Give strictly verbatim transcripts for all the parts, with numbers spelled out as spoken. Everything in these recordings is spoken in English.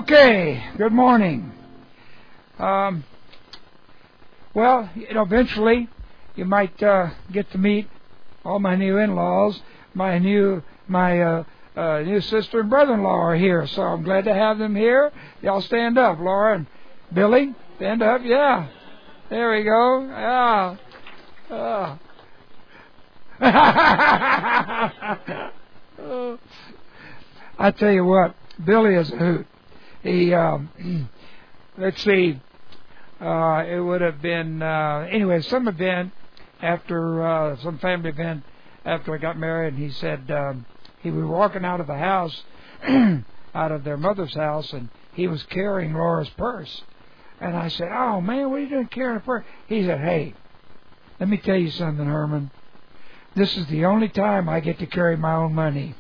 Okay, good morning. Um, well, you know, eventually you might uh, get to meet all my new in-laws. My new my uh, uh, new sister and brother-in-law are here, so I'm glad to have them here. Y'all stand up, Laura and Billy. Stand up, yeah. There we go. Yeah. Uh. I tell you what, Billy is a hoot. He, um, let's see, uh, it would have been, uh, anyway, some event after, uh, some family event after I got married, and he said, um, he was walking out of the house, out of their mother's house, and he was carrying Laura's purse. And I said, oh, man, what are you doing carrying a purse? He said, hey, let me tell you something, Herman. This is the only time I get to carry my own money.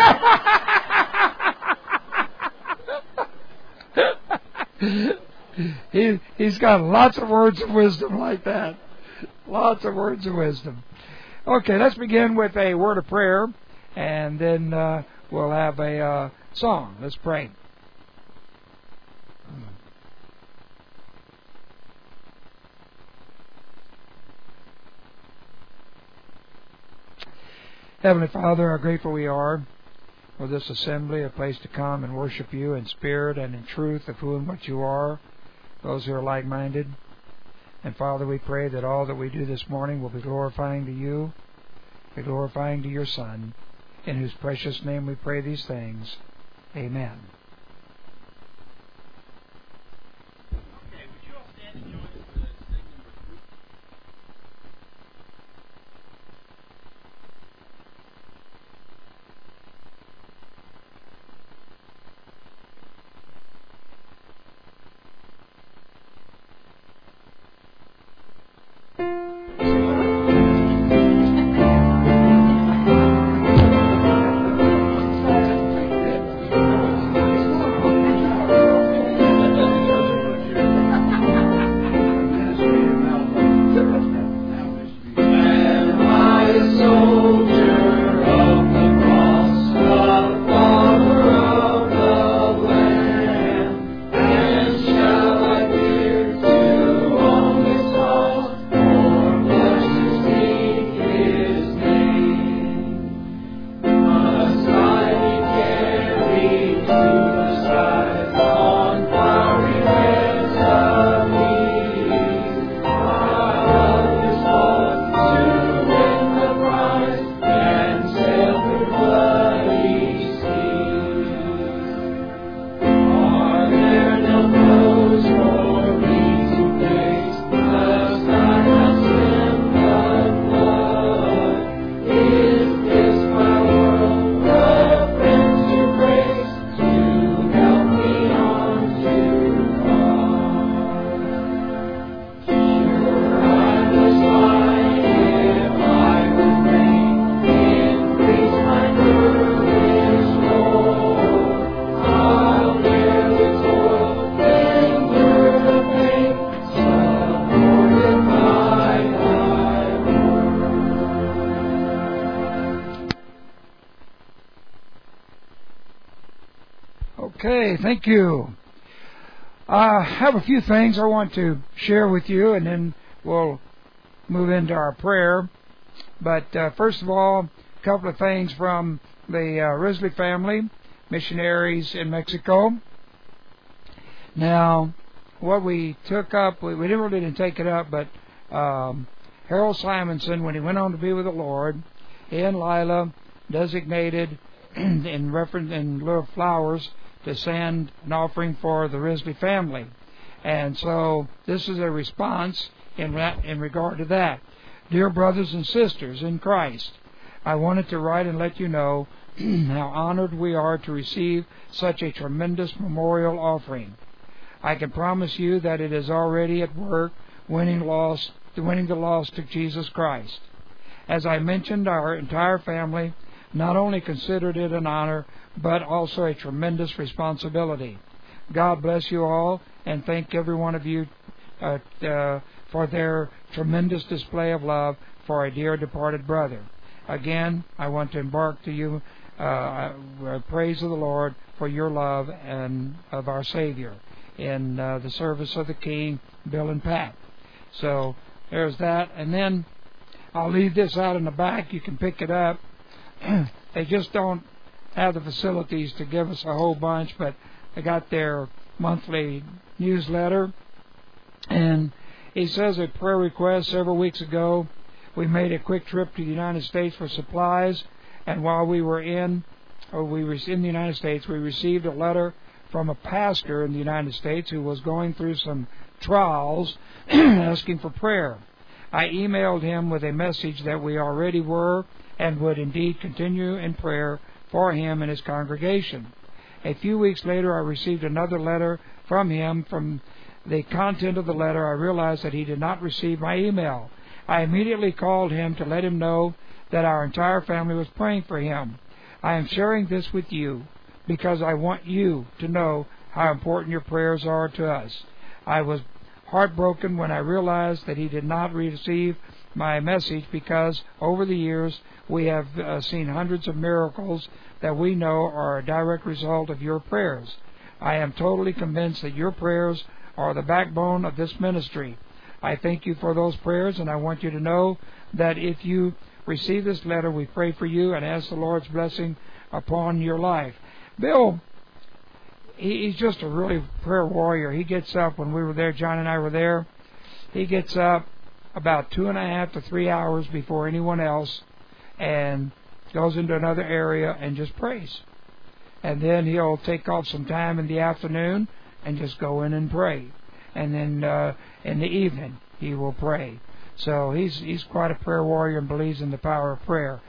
he, he's got lots of words of wisdom like that. Lots of words of wisdom. Okay, let's begin with a word of prayer, and then uh, we'll have a uh, song. Let's pray. Heavenly Father, how grateful we are for this assembly, a place to come and worship you in spirit and in truth of who and what you are, those who are like-minded. And Father, we pray that all that we do this morning will be glorifying to you, be glorifying to your Son, in whose precious name we pray these things. Amen. Okay, thank you. I have a few things I want to share with you, and then we'll move into our prayer. But uh, first of all, a couple of things from the uh, Risley family, missionaries in Mexico. Now, what we took up, we, we didn't really didn't take it up, but um, Harold Simonson, when he went on to be with the Lord, he and Lila designated in reference in lieu of flowers to send an offering for the Risley family. And so this is a response in, in regard to that. Dear brothers and sisters in Christ, I wanted to write and let you know how honored we are to receive such a tremendous memorial offering. I can promise you that it is already at work winning lost, winning the lost to Jesus Christ. As I mentioned, our entire family not only considered it an honor, but also a tremendous responsibility. God bless you all, and thank every one of you uh, uh, for their tremendous display of love for a dear departed brother. Again, I want to embark to you uh, praise of the Lord for your love and of our Savior in uh, the service of the King, Bill and Pat. So there's that. And then I'll leave this out in the back. You can pick it up. They just don't have the facilities to give us a whole bunch, but they got their monthly newsletter. And he says a prayer request several weeks ago. We made a quick trip to the United States for supplies, and while we were in, or we were in the United States, we received a letter from a pastor in the United States who was going through some trials, asking for prayer. I emailed him with a message that we already were and would indeed continue in prayer for him and his congregation. A few weeks later, I received another letter from him. From the content of the letter, I realized that he did not receive my email. I immediately called him to let him know that our entire family was praying for him. I am sharing this with you because I want you to know how important your prayers are to us. I was heartbroken when I realized that he did not receive my message because over the years we have uh, seen hundreds of miracles that we know are a direct result of your prayers. I am totally convinced that your prayers are the backbone of this ministry. I thank you for those prayers, and I want you to know that if you receive this letter, we pray for you and ask the Lord's blessing upon your life. Bill, he, he's just a really prayer warrior. He gets up, when we were there, John and I were there, he gets up about two and a half to three hours before anyone else and goes into another area and just prays. And then he'll take off some time in the afternoon and just go in and pray. And then uh, in the evening he will pray. So he's he's quite a prayer warrior and believes in the power of prayer.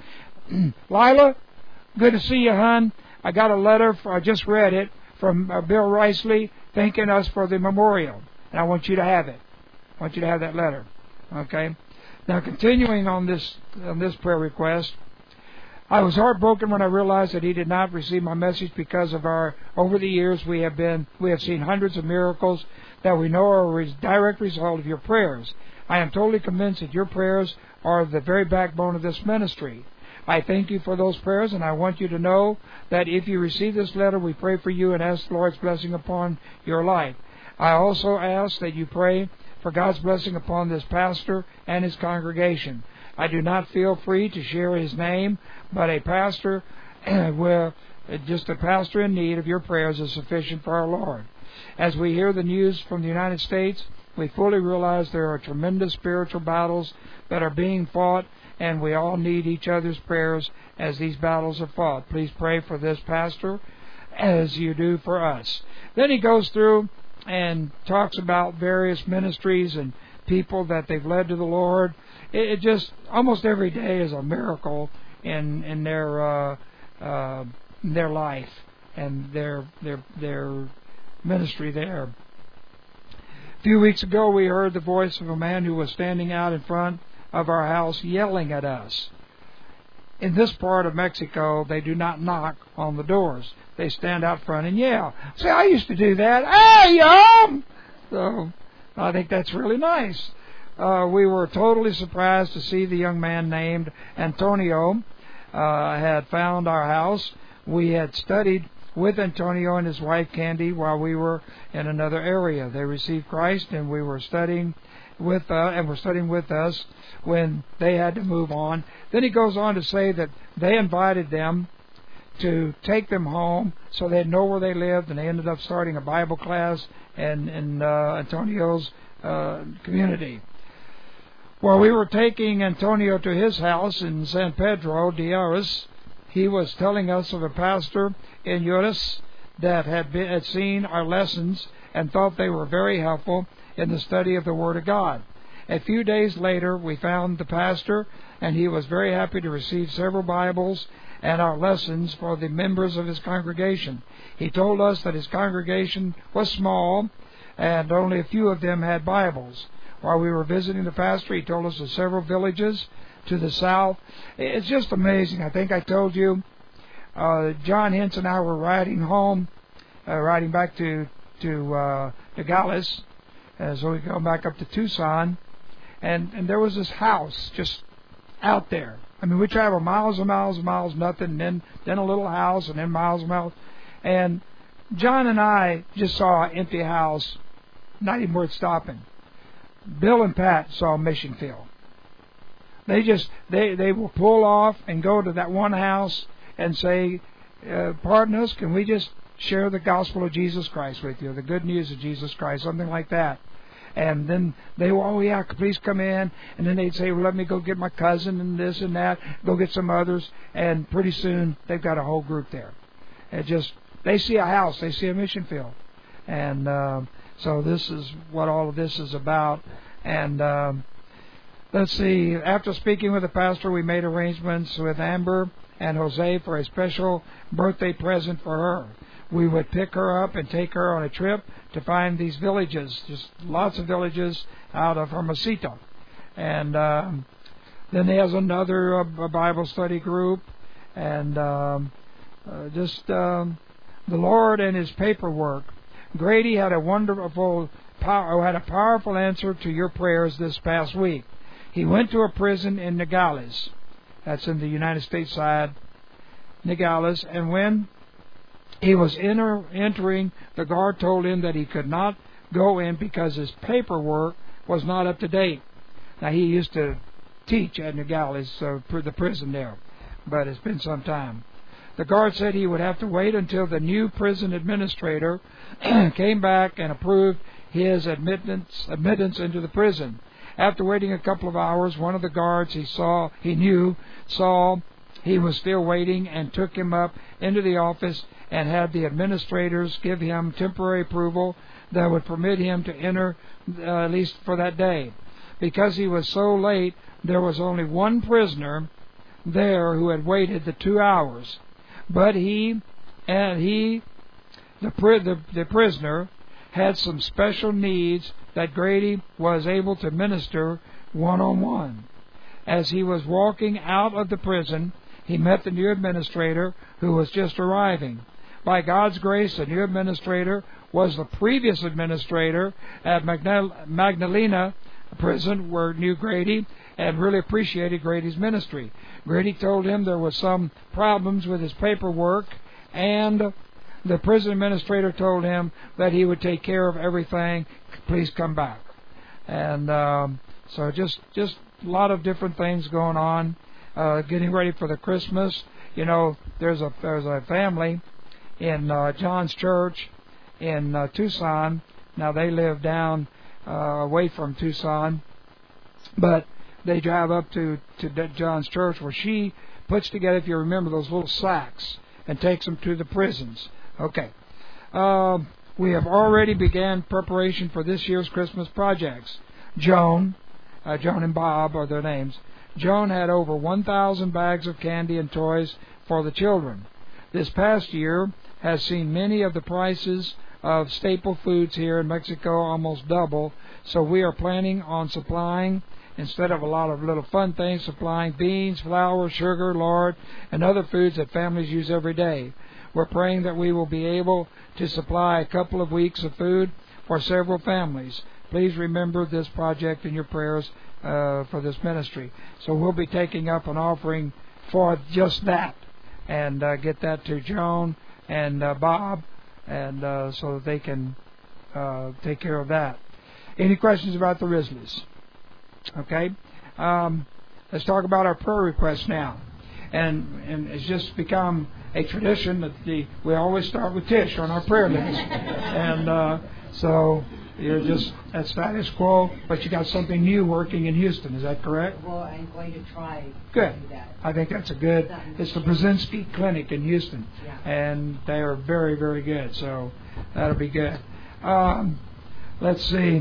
Lila, good to see you, hon. I got a letter, for, I just read it, from uh, Bill Riceley thanking us for the memorial. And I want you to have it. I want you to have that letter. Okay? Now, continuing on this on this prayer request, I was heartbroken when I realized that he did not receive my message because of our, over the years we have been, we have seen hundreds of miracles that we know are a direct result of your prayers. I am totally convinced that your prayers are the very backbone of this ministry. I thank you for those prayers, and I want you to know that if you receive this letter, we pray for you and ask the Lord's blessing upon your life. I also ask that you pray for God's blessing upon this pastor and his congregation. I do not feel free to share his name, but a pastor, where just a pastor in need of your prayers is sufficient for our Lord. As we hear the news from the United States, we fully realize there are tremendous spiritual battles that are being fought, and we all need each other's prayers as these battles are fought. Please pray for this pastor as you do for us. Then he goes through and talks about various ministries and people that they've led to the Lord. It, it just, almost every day is a miracle in in their uh, uh, their life and their their their ministry there. A few weeks ago, we heard the voice of a man who was standing out in front of our house yelling at us. In this part of Mexico, they do not knock on the doors. They stand out front and yell. See, I used to do that. Hey, yum! So I think that's really nice. Uh, we were totally surprised to see the young man named Antonio uh, had found our house. We had studied with Antonio and his wife Candy while we were in another area. They received Christ, and we were studying with uh, and were studying with us when they had to move on. Then he goes on to say that they invited them to take them home so they'd know where they lived, and they ended up starting a Bible class in, in uh, Antonio's uh, community. While we were taking Antonio to his house in San Pedro de Aras, he was telling us of a pastor in Uris that had, been, had seen our lessons and thought they were very helpful in the study of the Word of God. A few days later, we found the pastor, and he was very happy to receive several Bibles and our lessons for the members of his congregation. He told us that his congregation was small, and only a few of them had Bibles. While we were visiting the pastor, he told us of several villages to the south. It's just amazing. I think I told you, uh, John Hintz and I were riding home, uh, riding back to to uh, Nogales, uh, so we go back up to Tucson, and, and there was this house just out there. I mean, we travel miles and miles and miles, nothing, and then, then a little house, and then miles and miles. And John and I just saw an empty house, not even worth stopping. Bill and Pat saw a mission field. They just, they, they will pull off and go to that one house and say, uh, pardon us, can we just share the gospel of Jesus Christ with you, the good news of Jesus Christ, something like that. And then they will, oh yeah, please come in. And then they'd say, well, let me go get my cousin and this and that, go get some others. And pretty soon they've got a whole group there. It just, they see a house, they see a mission field. And uh, so this is what all of this is about. And um, let's see, after speaking with the pastor, we made arrangements with Amber and Jose for a special birthday present for her. We would pick her up and take her on a trip to find these villages, just lots of villages out of Hermosillo. And um, then there's another uh, Bible study group. And um, uh, just um, the Lord and His paperwork. Grady had a wonderful, power, had a powerful answer to your prayers this past week. He went to a prison in Nogales. That's in the United States side, Nogales. And when he was enter, entering, the guard told him that he could not go in because his paperwork was not up to date. Now, he used to teach at Nogales, uh, the prison there, but it's been some time. The guard said he would have to wait until the new prison administrator came back and approved his admittance, admittance into the prison. After waiting a couple of hours, one of the guards he saw, he knew, saw he was still waiting and took him up into the office and had the administrators give him temporary approval that would permit him to enter, uh, at least for that day. Because he was so late, there was only one prisoner there who had waited the two hours. But he and he, the, the, the prisoner, had some special needs that Grady was able to minister one-on-one. As he was walking out of the prison, he met the new administrator who was just arriving. By God's grace, the new administrator was the previous administrator at Magdalena prison where knew Grady and really appreciated Grady's ministry. Grady told him there was some problems with his paperwork, and the prison administrator told him that he would take care of everything. Please come back. And um, so just just a lot of different things going on. Uh, getting ready for the Christmas. You know, there's a there's a family in uh, John's church in uh, Tucson. Now they live down uh, away from Tucson, but they drive up to to John's church where she puts together, if you remember, those little sacks and takes them to the prisons. Okay. Uh, we have already began preparation for this year's Christmas projects. Joan, uh, Joan and Bob are their names. Joan had over one thousand bags of candy and toys for the children. This past year has seen many of the prices of staple foods here in Mexico almost double, so we are planning on supplying, instead of a lot of little fun things, supplying beans, flour, sugar, lard, and other foods that families use every day. We're praying that we will be able to supply a couple of weeks of food for several families. Please remember this project in your prayers uh, for this ministry. So we'll be taking up an offering for just that and uh, get that to Joan and uh, Bob, and uh, so that they can uh, take care of that. Any questions about the Risleys? Okay. Um, let's talk about our prayer requests now. And and it's just become a tradition that the we always start with Tish on our prayer list. And uh, so you're just at status quo, but you got something new working in Houston. Is that correct? Well, I'm going to try good. to do that. I think that's a good. It's the Brzezinski Clinic in Houston, yeah. And they are very, very good. So that'll be good. Um, let's see.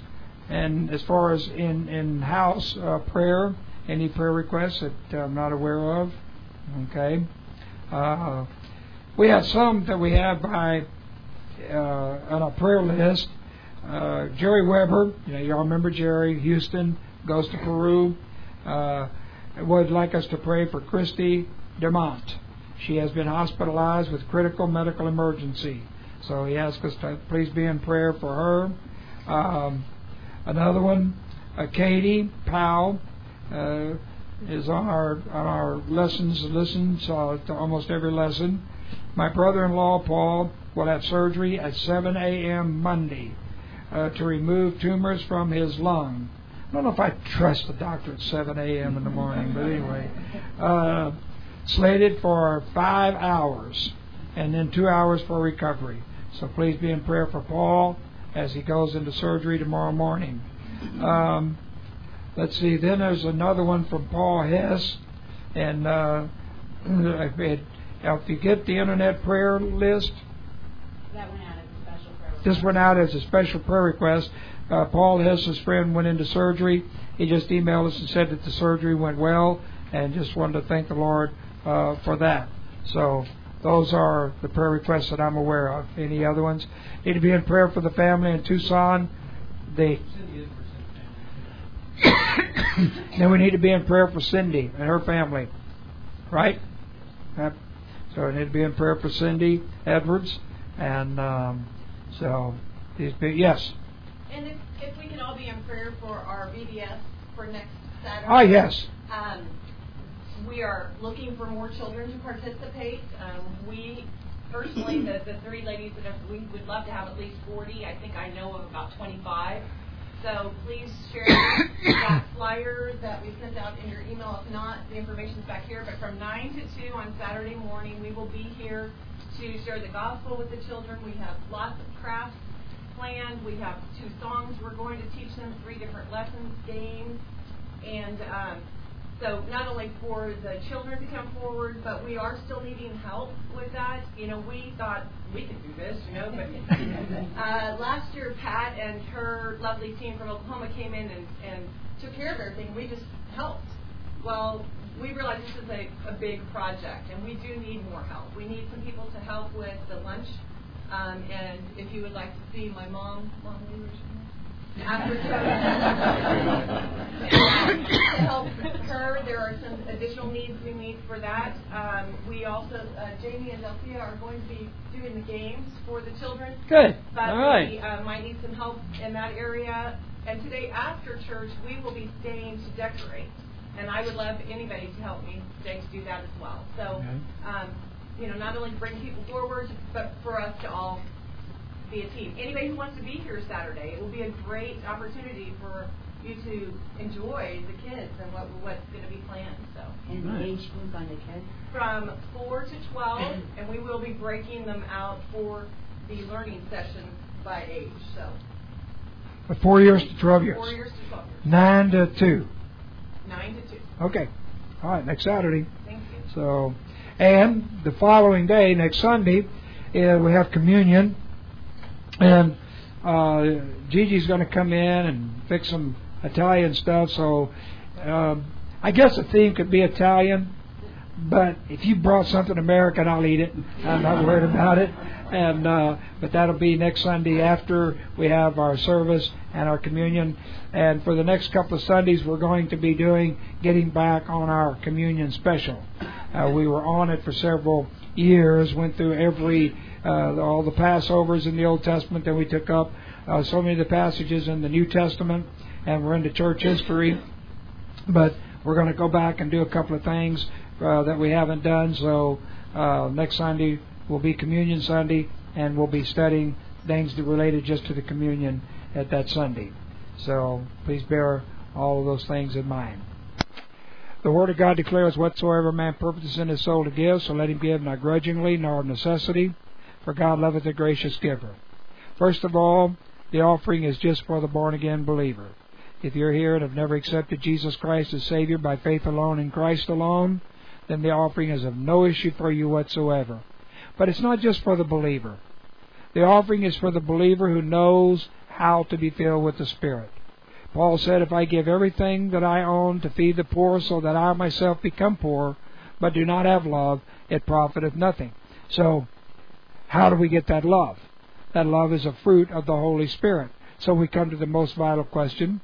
And as far as in in house uh, prayer, any prayer requests that I'm not aware of? Okay. Uh, we have some that we have by uh, on our prayer list. Uh, Jerry Weber, you know, y'all remember Jerry, Houston, goes to Peru. Uh, would like us to pray for Christy DeMont. She has been hospitalized with critical medical emergency. So he asks us to please be in prayer for her. Um, another one, uh, Katie Powell, uh, is on our on our lessons, listens uh, to almost every lesson. My brother-in-law, Paul, will have surgery at seven a.m. Monday uh, to remove tumors from his lung. I don't know if I trust the doctor at seven a.m. in the morning, but anyway. Uh, slated for five hours and then two hours for recovery. So please be in prayer for Paul as he goes into surgery tomorrow morning. Um, let's see, then there's another one from Paul Hess. And uh, if you get the internet prayer list, that went out as a special prayer request. This went out as a special prayer request. Uh, Paul Hess's friend went into surgery. He just emailed us and said that the surgery went well, and just wanted to thank the Lord uh, for that. So those are the prayer requests that I'm aware of. Any other ones? Need to be in prayer for the family in Tucson. They then we need to be in prayer for Cindy and her family, right? Yep. So we need to be in prayer for Cindy Edwards, and um, so these be, yes. And if, if we can all be in prayer for our V B S for next Saturday. Ah, yes. Um, we are looking for more children to participate. Um, we, personally, the, the three ladies that have, we would love to have at least forty. I think I know of about twenty-five. So please share that flyer that we sent out in your email. If not, the information's back here. But from nine to two on Saturday morning, we will be here to share the gospel with the children. We have lots of crafts planned. We have two songs we're going to teach them, three different lessons, games. And um, so not only for the children to come forward, but we are still needing help with that. You know, we thought we could do this, you know, but uh, last year Pat and her lovely team from Oklahoma came in and, and took care of everything. We just helped. Well, we realized this is a, a big project, and we do need more help. We need some people to help with the lunch. Um, and if you would like to see my mom, mom, will you raise your hand? After to help her, there are some additional needs we need for that. Um, we also, uh, Jamie and Delphia are going to be doing the games for the children. Good. But All right. we uh, might need some help in that area. And today after church, we will be staying to decorate. And I would love anybody to help me today to do that as well. So, Okay. um, you know, not only bring people forward, but for us to all be a team. Anybody who wants to be here Saturday, it will be a great opportunity for you to enjoy the kids and what what's going to be planned. So, And the age group on the kids? from four to twelve, and we will be breaking them out for the learning sessions by age. So, Four years to twelve years. four years to twelve years. Nine to two. Nine to two. Okay. All right. Next Saturday. Thank you. So, and the following day, next Sunday, uh, we have communion. And uh, Gigi's going to come in and fix some Italian stuff. So um, I guess the theme could be Italian. But if you brought something American, I'll eat it. I'm not worried about it. And uh, but that'll be next Sunday after we have our service and our communion. And for the next couple of Sundays, we're going to be doing getting back on our communion special. Uh, we were on it for several years. Went through every uh, all the Passovers in the Old Testament. Then we took up uh, so many of the passages in the New Testament, and we're into church history. But we're going to go back and do a couple of things uh, that we haven't done. So uh, next Sunday will be Communion Sunday, and we'll be studying things that related just to the communion at that Sunday. So please bear all of those things in mind. The Word of God declares, whatsoever man purposes in his soul to give, so let him give not grudgingly nor of necessity, for God loveth a gracious giver. First of all, the offering is just for the born-again believer. If you're here and have never accepted Jesus Christ as Savior by faith alone in Christ alone, then the offering is of no issue for you whatsoever. But it's not just for the believer. The offering is for the believer who knows how to be filled with the Spirit. Paul said, if I give everything that I own to feed the poor so that I myself become poor, but do not have love, it profiteth nothing. So, how do we get that love? That love is a fruit of the Holy Spirit. So we come to the most vital question,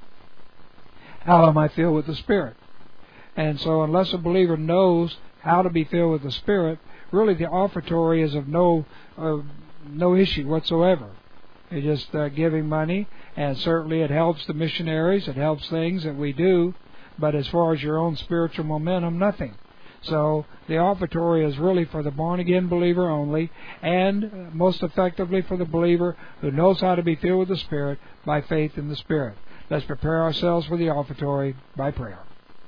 how am I filled with the Spirit? And so unless a believer knows how to be filled with the Spirit, really the offertory is of no uh, no issue whatsoever. It's just uh, giving money, and certainly it helps the missionaries, it helps things that we do, but as far as your own spiritual momentum, nothing. So the offertory is really for the born-again believer only, and most effectively for the believer who knows how to be filled with the Spirit by faith in the Spirit. Let's prepare ourselves for the offertory by prayer.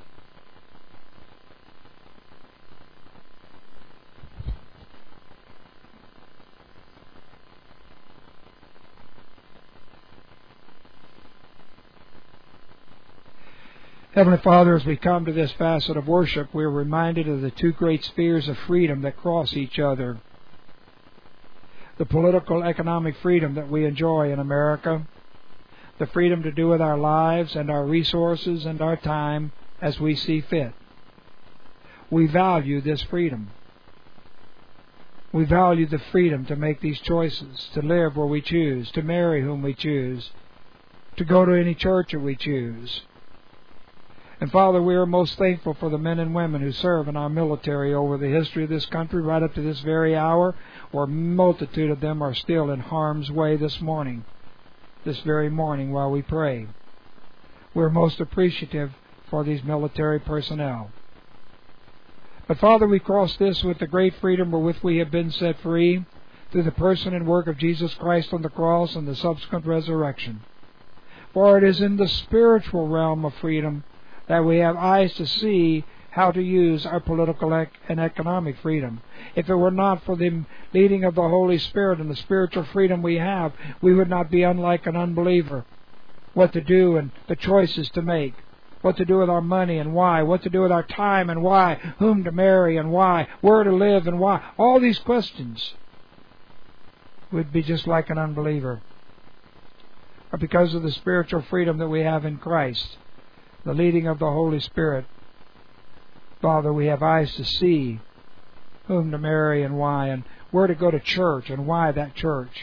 Heavenly Father, as we come to this facet of worship, we are reminded of the two great spheres of freedom that cross each other. The political, economic freedom that we enjoy in America, the freedom to do with our lives and our resources and our time as we see fit. We value this freedom. We value the freedom to make these choices, to live where we choose, to marry whom we choose, to go to any church that we choose. And Father, we are most thankful for the men and women who serve in our military over the history of this country right up to this very hour, where a multitude of them are still in harm's way this morning, this very morning while we pray. We're most appreciative for these military personnel. But Father, we cross this with the great freedom wherewith we have been set free through the person and work of Jesus Christ on the cross and the subsequent resurrection. For it is in the spiritual realm of freedom that we have eyes to see how to use our political and economic freedom. If it were not for the leading of the Holy Spirit and the spiritual freedom we have, we would not be unlike an unbeliever. What to do and the choices to make. What to do with our money and why. What to do with our time and why. Whom to marry and why. Where to live and why. All these questions would be just like an unbeliever. But because of the spiritual freedom that we have in Christ, the leading of the Holy Spirit, Father, we have eyes to see whom to marry and why, and where to go to church and why that church.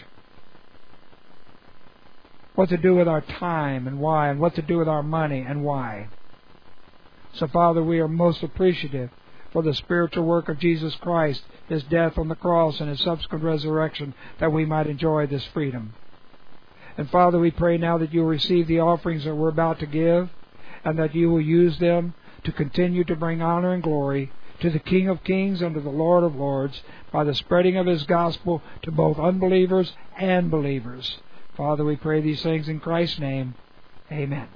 What to do with our time and why, and what to do with our money and why. So, Father, we are most appreciative for the spiritual work of Jesus Christ, His death on the cross and His subsequent resurrection, that we might enjoy this freedom. And, Father, we pray now that you will receive the offerings that we're about to give, and that you will use them to continue to bring honor and glory to the King of Kings and to the Lord of Lords by the spreading of His gospel to both unbelievers and believers. Father, we pray these things in Christ's name. Amen.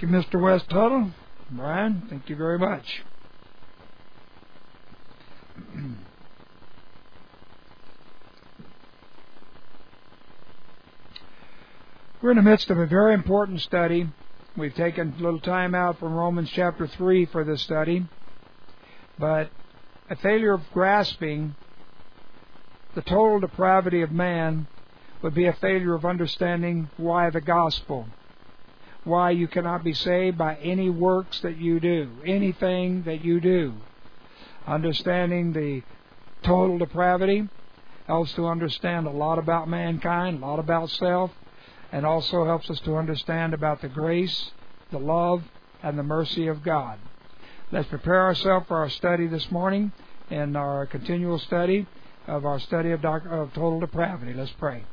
you, Mister West Tuttle. Brian, thank you very much. We're in the midst of a very important study. We've taken a little time out from Romans chapter three for this study. But a failure of grasping the total depravity of man would be a failure of understanding why the gospel. Why you cannot be saved by any works that you do, anything that you do. Understanding the total depravity helps to understand a lot about mankind, a lot about self, and also helps us to understand about the grace, the love, and the mercy of God. Let's prepare ourselves for our study this morning and our continual study of our study of, doc- of total depravity. Let's pray.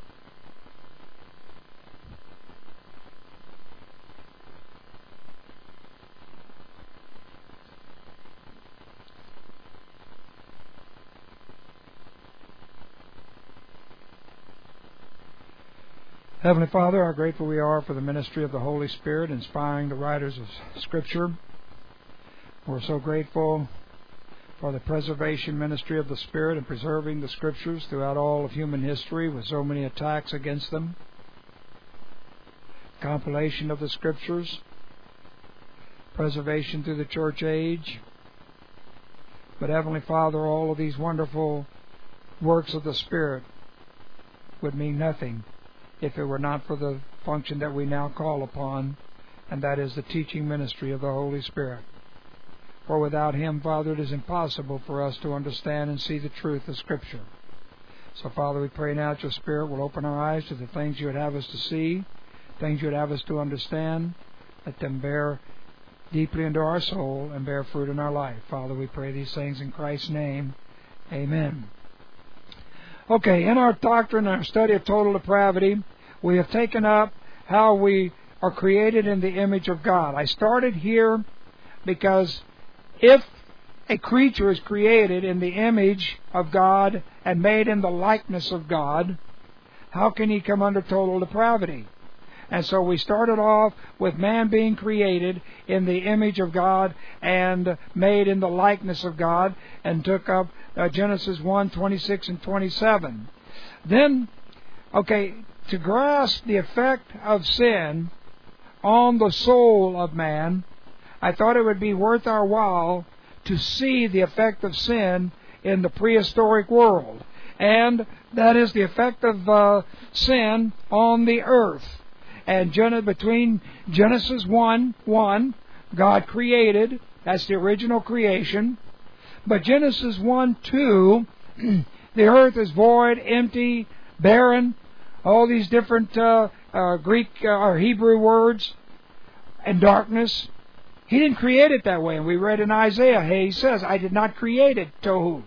Heavenly Father, how grateful we are for the ministry of the Holy Spirit inspiring the writers of Scripture. We're so grateful for the preservation ministry of the Spirit in preserving the Scriptures throughout all of human history with so many attacks against them. Compilation of the Scriptures, preservation through the church age. But Heavenly Father, all of these wonderful works of the Spirit would mean nothing if it were not for the function that we now call upon, and that is the teaching ministry of the Holy Spirit. For without Him, Father, it is impossible for us to understand and see the truth of Scripture. So, Father, we pray now that Your Spirit will open our eyes to the things You would have us to see, things You would have us to understand. Let them bear deeply into our soul and bear fruit in our life. Father, we pray these things in Christ's name. Amen. Okay, in our doctrine, our study of total depravity, we have taken up how we are created in the image of God. I started here because if a creature is created in the image of God and made in the likeness of God, how can he come under total depravity? And so we started off with man being created in the image of God and made in the likeness of God, and took up uh, Genesis one, twenty-six and twenty-seven. Then, okay, to grasp the effect of sin on the soul of man, I thought it would be worth our while to see the effect of sin in the prehistoric world. And that is the effect of uh, sin on the earth. And between Genesis one, one, God created, that's the original creation. But Genesis one, two, the earth is void, empty, barren, all these different uh, uh, Greek uh, or Hebrew words, and darkness. He didn't create it that way. And we read in Isaiah, hey, he says, I did not create it, tohu.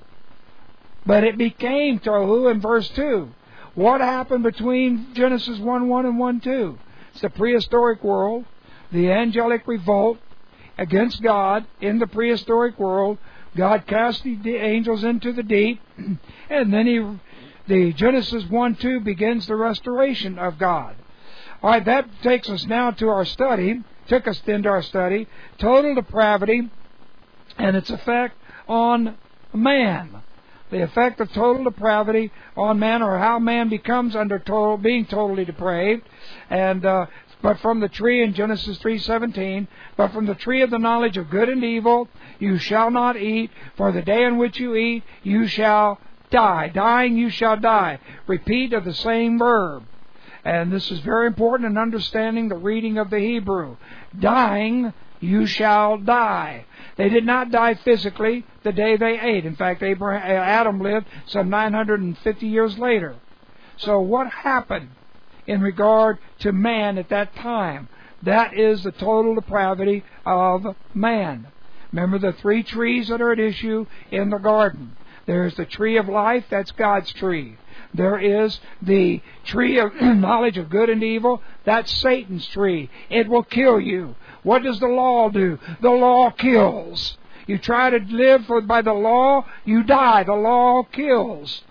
But it became tohu in verse two. What happened between Genesis one, one and one, two? It's the prehistoric world, the angelic revolt against God in the prehistoric world. God cast the angels into the deep, and then he, the Genesis one, two begins the restoration of God. All right, that takes us now to our study, took us into our study, total depravity and its effect on man. The effect of total depravity on man, or how man becomes under total, being totally depraved. And uh, but from the tree in Genesis three seventeen, but from the tree of the knowledge of good and evil you shall not eat, for the day in which you eat you shall die. Dying you shall die. Repeat of the same verb. And this is very important in understanding the reading of the Hebrew. Dying you shall die. They did not die physically the day they ate. In fact, Abraham, Adam lived some nine hundred fifty years later. So what happened in regard to man at that time? That is the total depravity of man. Remember the three trees that are at issue in the garden. There's the tree of life, that's God's tree. There is the tree of knowledge of good and evil, that's Satan's tree. It will kill you. What does the law do? The law kills. You try to live for, by the law, you die. The law kills.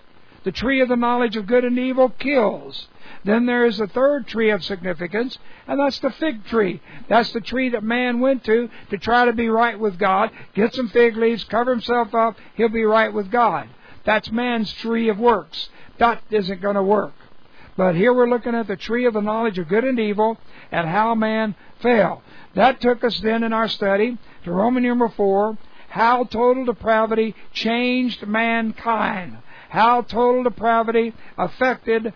The tree of the knowledge of good and evil kills. Then there is a third tree of significance, and that's the fig tree. That's the tree that man went to to try to be right with God. Get some fig leaves, cover himself up, he'll be right with God. That's man's tree of works. That isn't going to work. But here we're looking at the tree of the knowledge of good and evil and how man fell. That took us then in our study to Roman number four, how total depravity changed mankind. How total depravity affected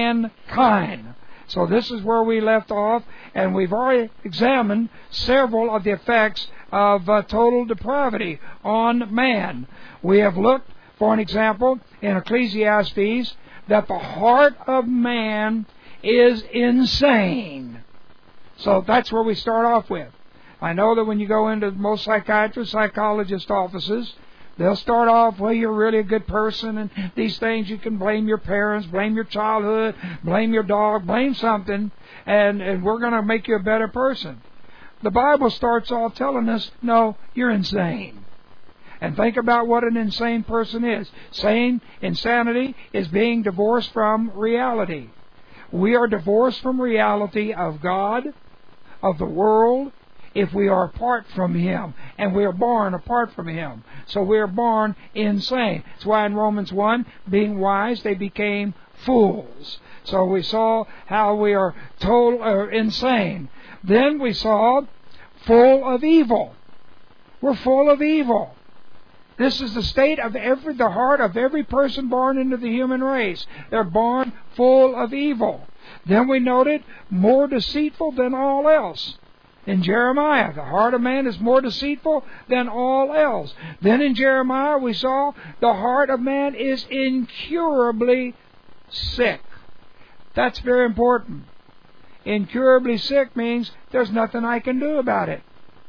mankind. So this is where we left off, and we've already examined several of the effects of uh, total depravity on man. We have looked, for an example, in Ecclesiastes, that the heart of man is insane. So that's where we start off with. I know that when you go into most psychiatrist, psychologist offices, they'll start off, well, you're really a good person, and these things, you can blame your parents, blame your childhood, blame your dog, blame something, and, and we're going to make you a better person. The Bible starts off telling us, no, you're insane. And think about what an insane person is. Sane insanity is being divorced from reality. We are divorced from reality of God, of the world, if we are apart from Him, and we are born apart from Him. So we are born insane. That's why in Romans one, being wise, they became fools. So we saw how we are total uh, insane. Then we saw full of evil. We're full of evil. This is the state of every, the heart of every person born into the human race. They're born full of evil. Then we noted more deceitful than all else. In Jeremiah, the heart of man is more deceitful than all else. Then in Jeremiah we saw the heart of man is incurably sick. That's very important. Incurably sick means there's nothing I can do about it.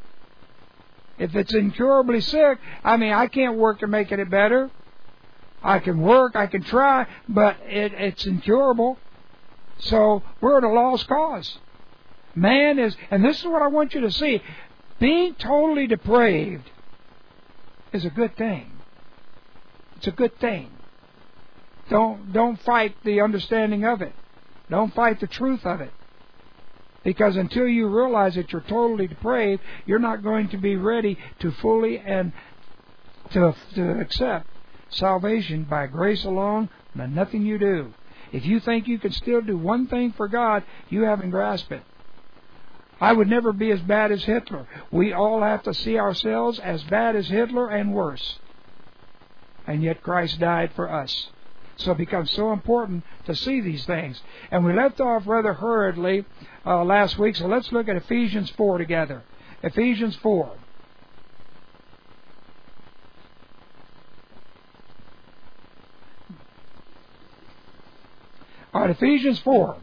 If it's incurably sick, I mean, I can't work to make it better. I can work, I can try, but it, it's incurable. So we're at a lost cause. Man is, and this is what I want you to see, being totally depraved is a good thing. It's a good thing. Don't don't fight the understanding of it. Don't fight the truth of it. Because until you realize that you're totally depraved, you're not going to be ready to fully and to, to accept salvation by grace alone, and nothing you do. If you think you can still do one thing for God, you haven't grasped it. I would never be as bad as Hitler. We all have to see ourselves as bad as Hitler and worse. And yet Christ died for us. So it becomes so important to see these things. And we left off rather hurriedly uh, last week, so let's look at Ephesians four together. Ephesians four. All right, Ephesians four.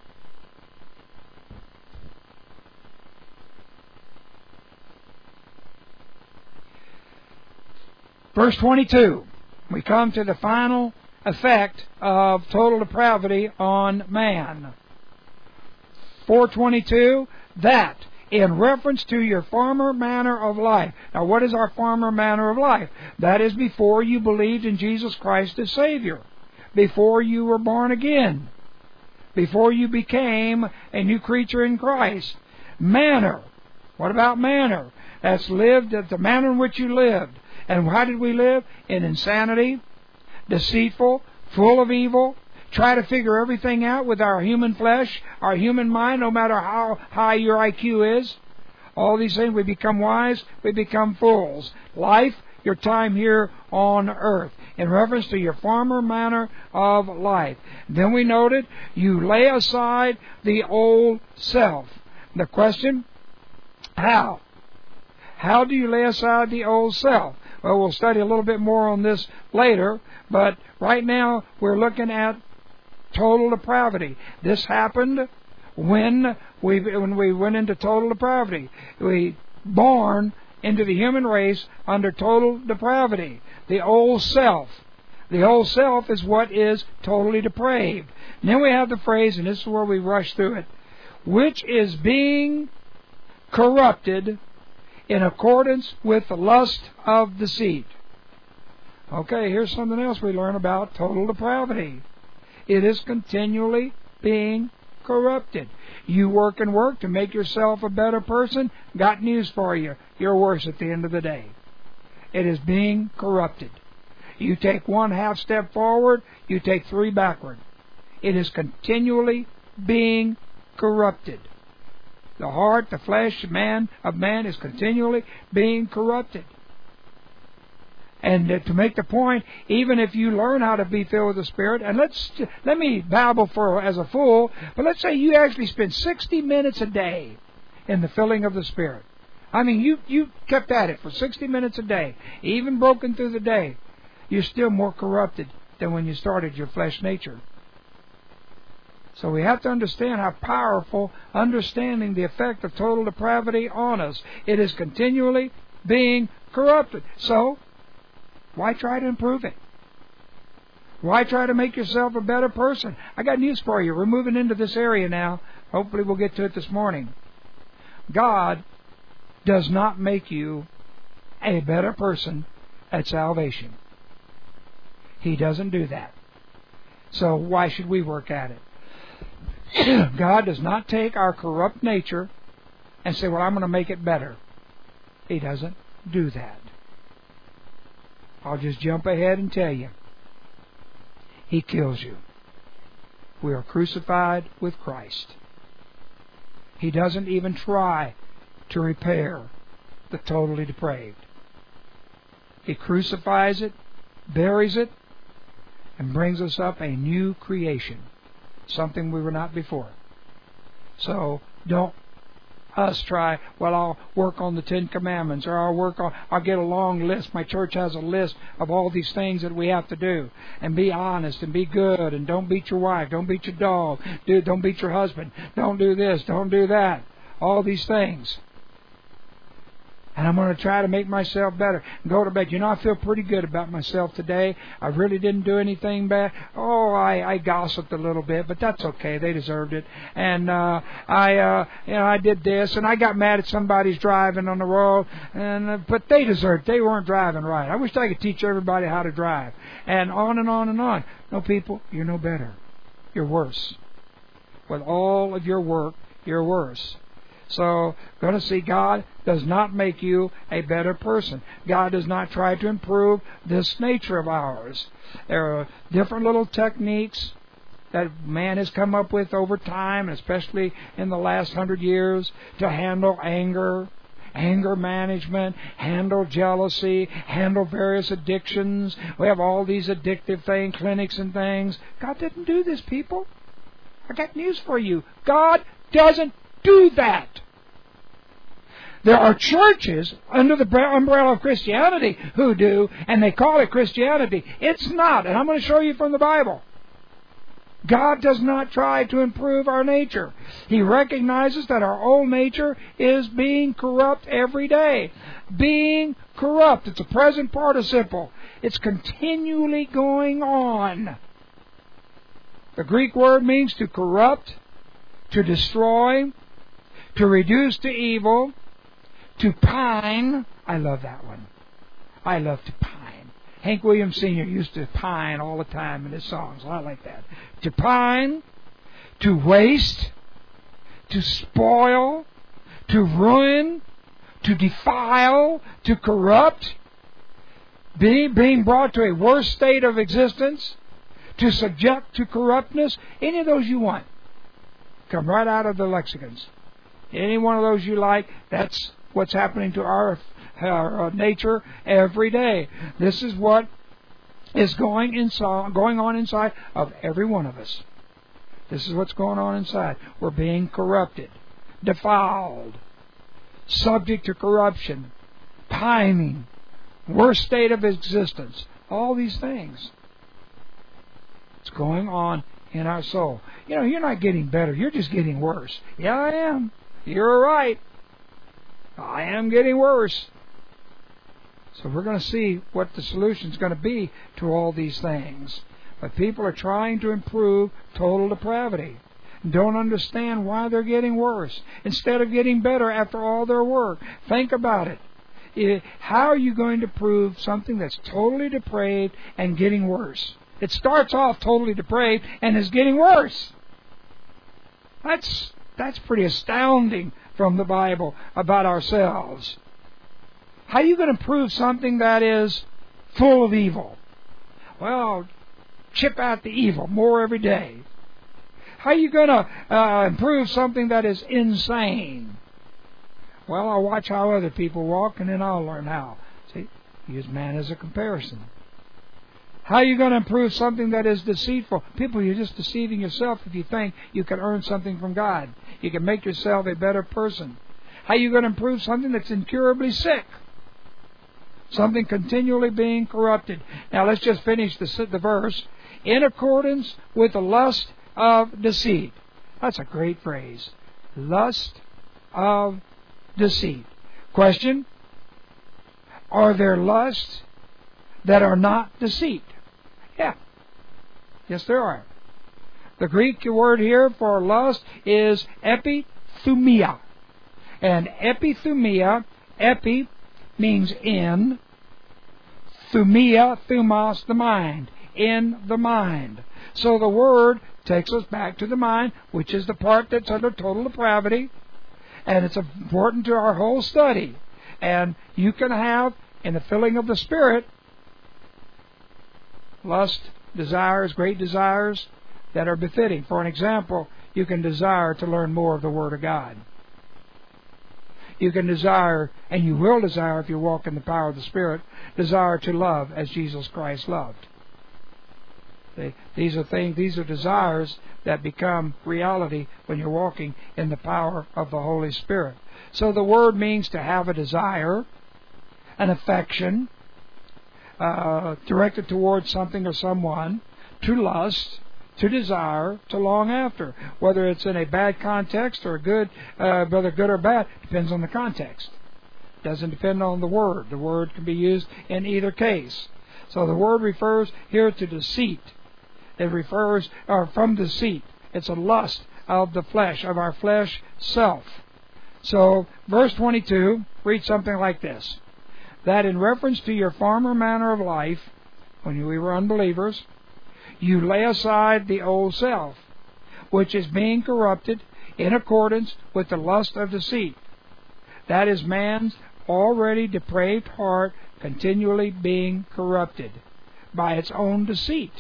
Verse twenty-two. We come to the final effect of total depravity on man. four twenty-two, that in reference to your former manner of life. Now, what is our former manner of life? That is before you believed in Jesus Christ as Savior. Before you were born again. Before you became a new creature in Christ. Manner. What about manner? That's lived, the manner in which you lived. And how did we live? In insanity, deceitful, full of evil, try to figure everything out with our human flesh, our human mind, no matter how high your I Q is. All these things, we become wise, we become fools. Life, your time here on earth, in reference to your former manner of life. Then we noted, you lay aside the old self. The question, how? How do you lay aside the old self? Well, we'll study a little bit more on this later, but right now we're looking at total depravity. This happened when we when we went into total depravity. We born into the human race under total depravity. The old self. The old self is what is totally depraved. And then we have the phrase, and this is where we rush through it, which is being corrupted in accordance with the lust of deceit. Okay, here's something else we learn about total depravity. It is continually being corrupted. You work and work to make yourself a better person. Got news for you. You're worse at the end of the day. It is being corrupted. You take one half step forward, you take three backward. It is continually being corrupted. The heart, the flesh, man of man is continually being corrupted. And to make the point, even if you learn how to be filled with the Spirit, and let's let me babble for as a fool, but let's say you actually spend sixty minutes a day in the filling of the Spirit. I mean, you you kept at it for sixty minutes a day, even broken through the day. You're still more corrupted than when you started your flesh nature. So we have to understand how powerful understanding the effect of total depravity on us. It is continually being corrupted. So, why try to improve it? Why try to make yourself a better person? I got news for you. We're moving into this area now. Hopefully we'll get to it this morning. God does not make you a better person at salvation. He doesn't do that. So why should we work at it? God does not take our corrupt nature and say, well, I'm going to make it better. He doesn't do that. I'll just jump ahead and tell you. He kills you. We are crucified with Christ. He doesn't even try to repair the totally depraved. He crucifies it, buries it, and brings us up a new creation. Something we were not before. So don't us try, well, I'll work on the Ten Commandments, or I'll work on, I'll get a long list. My church has a list of all these things that we have to do. And be honest and be good, and don't beat your wife, don't beat your dog, do, don't beat your husband, don't do this, don't do that. All these things. And I'm going to try to make myself better. Go to bed. You know, I feel pretty good about myself today. I really didn't do anything bad. Oh, I, I gossiped a little bit, but that's okay. They deserved it. And uh, I, uh, you know, I did this, and I got mad at somebody's driving on the road, and uh, but they deserved it. They weren't driving right. I wish I could teach everybody how to drive. And on and on and on. No, people, you're no better. You're worse. With all of your work, you're worse. So, going to see, God does not make you a better person. God does not try to improve this nature of ours. There are different little techniques that man has come up with over time, especially in the last hundred years, to handle anger, anger management, handle jealousy, handle various addictions. We have all these addictive thing, clinics and things. God didn't do this, people. I got news for you. God doesn't do that. There are churches under the umbrella of Christianity who do, and they call it Christianity. It's not, and I'm going to show you from the Bible. God does not try to improve our nature. He recognizes that our old nature is being corrupt every day. Being corrupt. It's a present participle. It's continually going on. The Greek word means to corrupt, to destroy, to reduce to evil, to pine. I love that one. I love to pine. Hank Williams Senior used to pine all the time in his songs. I like that. To pine, to waste, to spoil, to ruin, to defile, to corrupt, be, being brought to a worse state of existence, to subject to corruptness. Any of those you want. Come right out of the lexicons. Any one of those you like, that's what's happening to our, our nature every day. This is what is going inside, going on inside of every one of us. This is what's going on inside. We're being corrupted, defiled, subject to corruption, pining, worst state of existence. All these things. It's going on in our soul. You know, you're not getting better. You're just getting worse. Yeah, I am. You're right. I am getting worse. So we're going to see what the solution is going to be to all these things. But people are trying to improve total depravity. Don't understand why they're getting worse instead of getting better after all their work. Think about it. How are you going to prove something that's totally depraved and getting worse? It starts off totally depraved and is getting worse. That's that's pretty astounding from the Bible about ourselves. How are you going to prove something that is full of evil? Well, chip out the evil more every day. How are you going to uh, improve something that is insane? Well, I'll watch how other people walk, and then I'll learn how. See, use man as a comparison. How are you going to improve something that is deceitful? People, you're just deceiving yourself if you think you can earn something from God. You can make yourself a better person. How are you going to improve something that's incurably sick? Something continually being corrupted. Now, let's just finish the, the verse. In accordance with the lust of deceit. That's a great phrase. Lust of deceit. Question: are there lusts that are not deceit? Yeah. Yes, there are. The Greek word here for lust is epithumia. And epithumia, epi means in, thumia, thumos, the mind, in the mind. So the word takes us back to the mind, which is the part that's under total depravity, and it's important to our whole study. And you can have, in the filling of the Spirit, lust, desires, great desires that are befitting. For an example, you can desire to learn more of the Word of God. You can desire, and you will desire if you walk in the power of the Spirit, desire to love as Jesus Christ loved. See, these are things, these are desires that become reality when you're walking in the power of the Holy Spirit. So the word means to have a desire, an affection, uh, directed towards something or someone, to lust, to desire, to long after. Whether it's in a bad context or a good, uh, whether good or bad, depends on the context. Doesn't depend on the word. The word can be used in either case. So the word refers here to deceit. It refers or from deceit. It's a lust of the flesh, of our flesh self. So verse twenty-two reads something like this: that in reference to your former manner of life, when we were unbelievers, you lay aside the old self, which is being corrupted in accordance with the lust of deceit. That is man's already depraved heart continually being corrupted by its own deceit.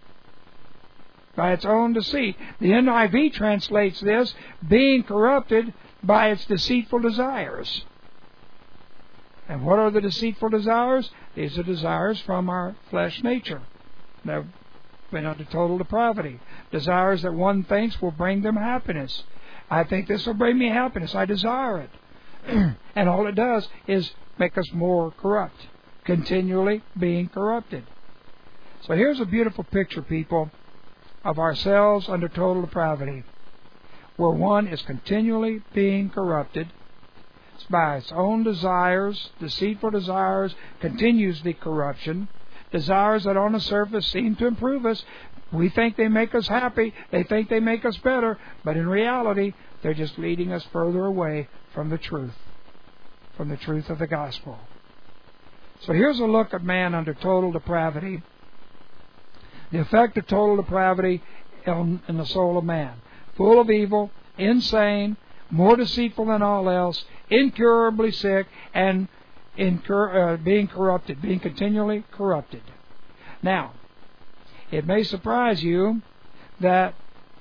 By its own deceit. The N I V translates this, being corrupted by its deceitful desires. And what are the deceitful desires? These are desires from our flesh nature. They've been under total depravity. Desires that one thinks will bring them happiness. I think this will bring me happiness. I desire it. And all it does is make us more corrupt. Continually being corrupted. So here's a beautiful picture, people, of ourselves under total depravity, where one is continually being corrupted by its own desires, deceitful desires, continues the corruption, desires that on the surface seem to improve us. We think they make us happy, they think they make us better, but in reality, they're just leading us further away from the truth, from the truth of the gospel. So here's a look at man under total depravity. The effect of total depravity in, in the soul of man. Full of evil, insane, more deceitful than all else, incurably sick, and incur, uh, being corrupted, being continually corrupted. Now, it may surprise you that,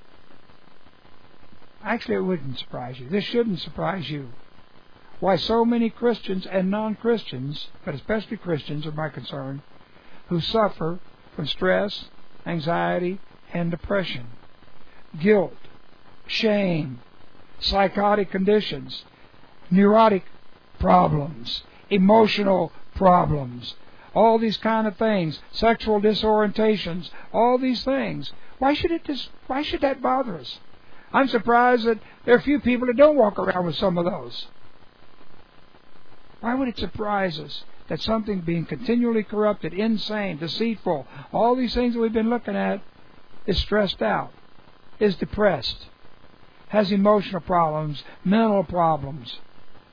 actually it wouldn't surprise you, this shouldn't surprise you, why so many Christians and non-Christians, but especially Christians are my concern, who suffer from stress, anxiety, and depression, guilt, shame, psychotic conditions, neurotic problems, emotional problems, all these kind of things, sexual disorientations, all these things. Why should it just, why should that bother us? I'm surprised that there are few people that don't walk around with some of those. Why would it surprise us that something being continually corrupted, insane, deceitful, all these things that we've been looking at, is stressed out, is depressed, has emotional problems, mental problems,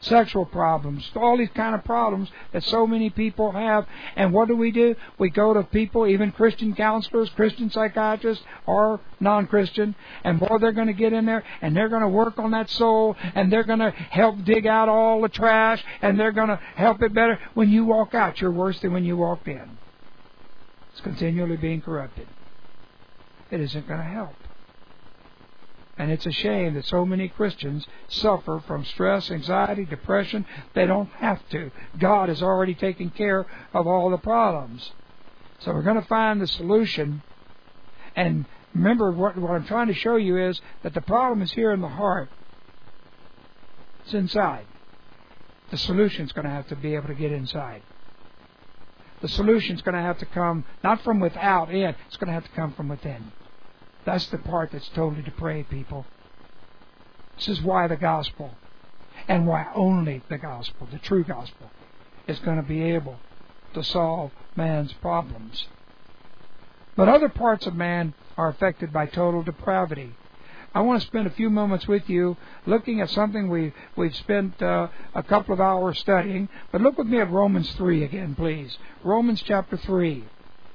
sexual problems, all these kind of problems that so many people have. And what do we do? We go to people, even Christian counselors, Christian psychiatrists, or non-Christian, and boy, they're going to get in there, and they're going to work on that soul, and they're going to help dig out all the trash, and they're going to help it better. When you walk out, you're worse than when you walked in. It's continually being corrupted. It isn't going to help. And it's a shame that so many Christians suffer from stress, anxiety, depression. They don't have to. God has already taken care of all the problems. So we're going to find the solution. And remember, what, what I'm trying to show you is that the problem is here in the heart. It's inside. The solution is going to have to be able to get inside. The solution is going to have to come not from without in. It's going to have to come from within. That's the part that's totally depraved, people. This is why the gospel, and why only the gospel, the true gospel, is going to be able to solve man's problems. But other parts of man are affected by total depravity. I want to spend a few moments with you looking at something we, we've spent uh, a couple of hours studying. But look with me at Romans three again, please. Romans chapter three.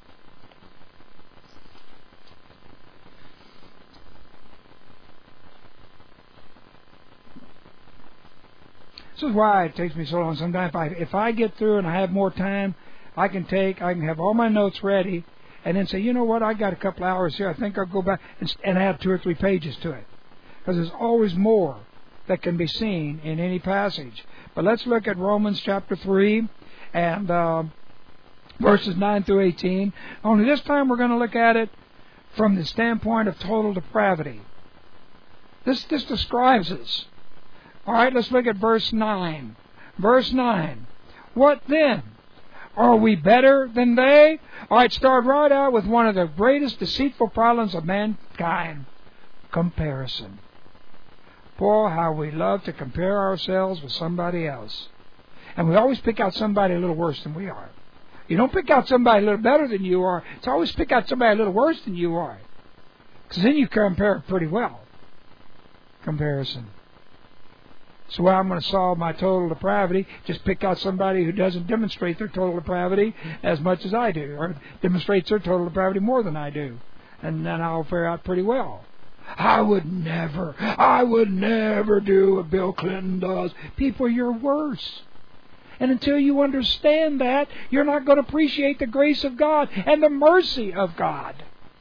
This is why it takes me so long. Sometimes if I, if I get through and I have more time, I can take, I can have all my notes ready, and then say, you know what, I got a couple hours here. I think I'll go back and, and add two or three pages to it. Because there's always more that can be seen in any passage. But let's look at Romans chapter three and uh, verses nine through eighteen. Only this time we're going to look at it from the standpoint of total depravity. This, this describes us. All right, let's look at verse nine. Verse nine. What then? Are we better than they? All right, start right out with one of the greatest deceitful problems of mankind. Comparison. Boy, how we love to compare ourselves with somebody else. And we always pick out somebody a little worse than we are. You don't pick out somebody a little better than you are. It's always pick out somebody a little worse than you are. Because then you compare pretty well. Comparison. So I'm going to solve my total depravity. Just pick out somebody who doesn't demonstrate their total depravity as much as I do, or demonstrates their total depravity more than I do. And then I'll fare out pretty well. I would never, I would never do what Bill Clinton does. People, you're worse. And until you understand that, you're not going to appreciate the grace of God and the mercy of God.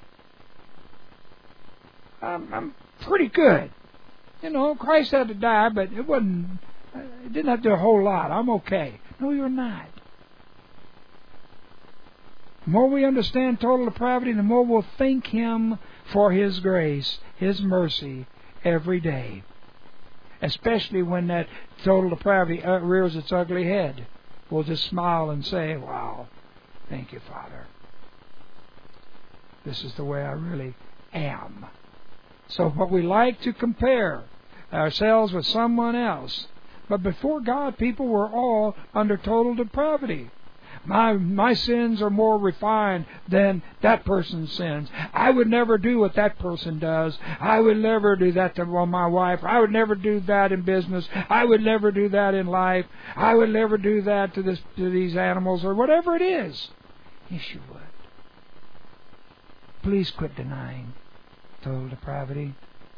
I'm, I'm pretty good. You know, Christ had to die, but it wasn't, it didn't have to do a whole lot. I'm okay. No, you're not. The more we understand total depravity, the more we'll thank Him for His grace, His mercy, every day. Especially when that total depravity rears its ugly head. We'll just smile and say, wow, thank you, Father. This is the way I really am. So, but we like to compare ourselves with someone else. But before God, people were all under total depravity. My my sins are more refined than that person's sins. I would never do what that person does. I would never do that to my wife. I would never do that in business. I would never do that in life. I would never do that to this to these animals or whatever it is. Yes, you would. Please quit denying total depravity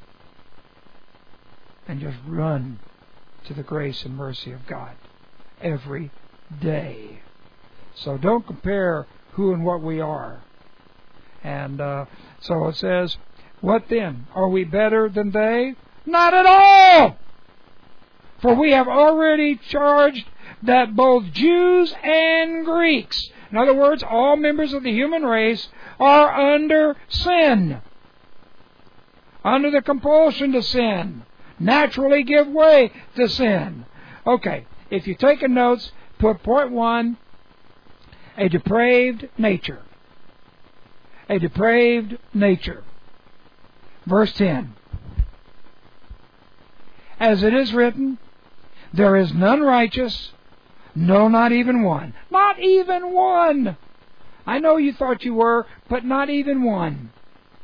and just run to the grace and mercy of God every day. So don't compare who and what we are. And uh, so it says, what then? Are we better than they? Not at all! For we have already charged that both Jews and Greeks, in other words, all members of the human race, are under sin. Under the compulsion to sin. Naturally give way to sin. Okay, if you're taking notes, put point one, a depraved nature. A depraved nature. Verse ten. As it is written, there is none righteous, no, not even one. Not even one! I know you thought you were, but not even one.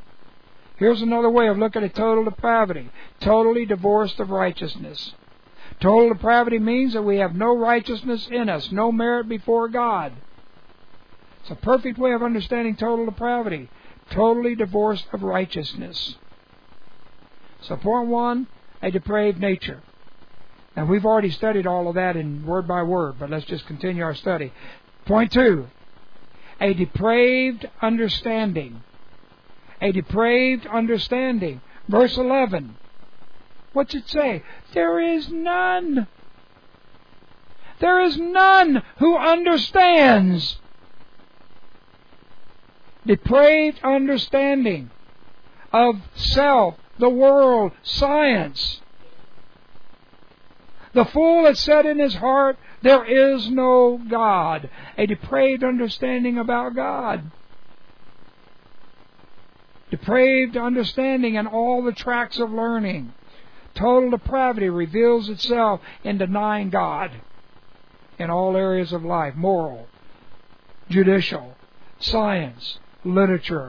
Here's another way of looking at total depravity. Totally divorced of righteousness. Total depravity means that we have no righteousness in us, no merit before God. It's a perfect way of understanding total depravity. Totally divorced of righteousness. So point one, a depraved nature. Now we've already studied all of that in word by word, but let's just continue our study. Point two, a depraved understanding. A depraved understanding. Verse eleven. What's it say? There is none. There is none who understands. Depraved understanding of self, the world, science. The fool has said in his heart, there is no God. A depraved understanding about God. Depraved understanding in all the tracks of learning. Total depravity reveals itself in denying God in all areas of life. Moral, judicial, science, literature.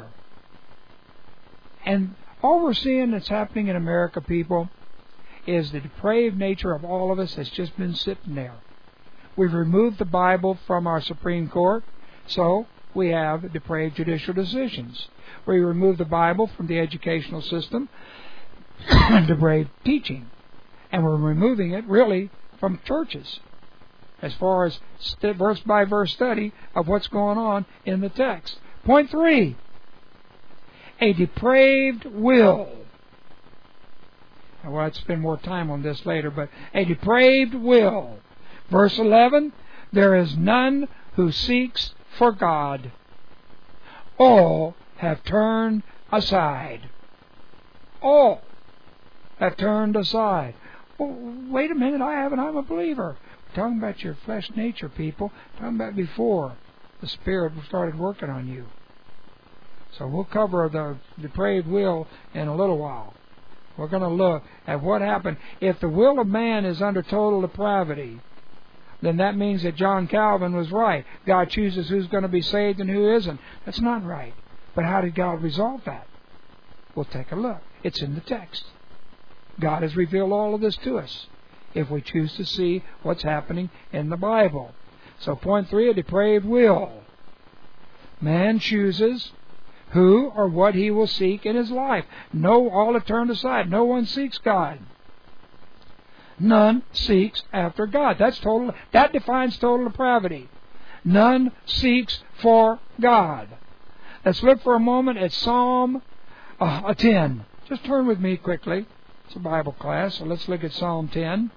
And all we're seeing that's happening in America, people, is the depraved nature of all of us has just been sitting there. We've removed the Bible from our Supreme Court, so we have depraved judicial decisions. We removed the Bible from the educational system, depraved teaching. And we're removing it, really, from churches, as far as st- verse-by-verse study of what's going on in the text. Point three, a depraved will. Well, I'll spend more time on this later, but a depraved will. Verse eleven, there is none who seeks for God. All have turned aside. All have turned aside. Well, wait a minute, I haven't, I'm a believer. We're talking about your flesh nature, people. We're talking about before the Spirit started working on you. So we'll cover the depraved will in a little while. We're going to look at what happened. If the will of man is under total depravity, then that means that John Calvin was right. God chooses who's going to be saved and who isn't. That's not right. But how did God resolve that? We'll take a look. It's in the text. God has revealed all of this to us if we choose to see what's happening in the Bible. So point three, a depraved will. Man chooses who or what he will seek in his life. No, all have turned aside. No one seeks God. None seeks after God. That's total. That defines total depravity. None seeks for God. Let's look for a moment at Psalm uh, ten. Just turn with me quickly. It's a Bible class, so let's look at Psalm ten.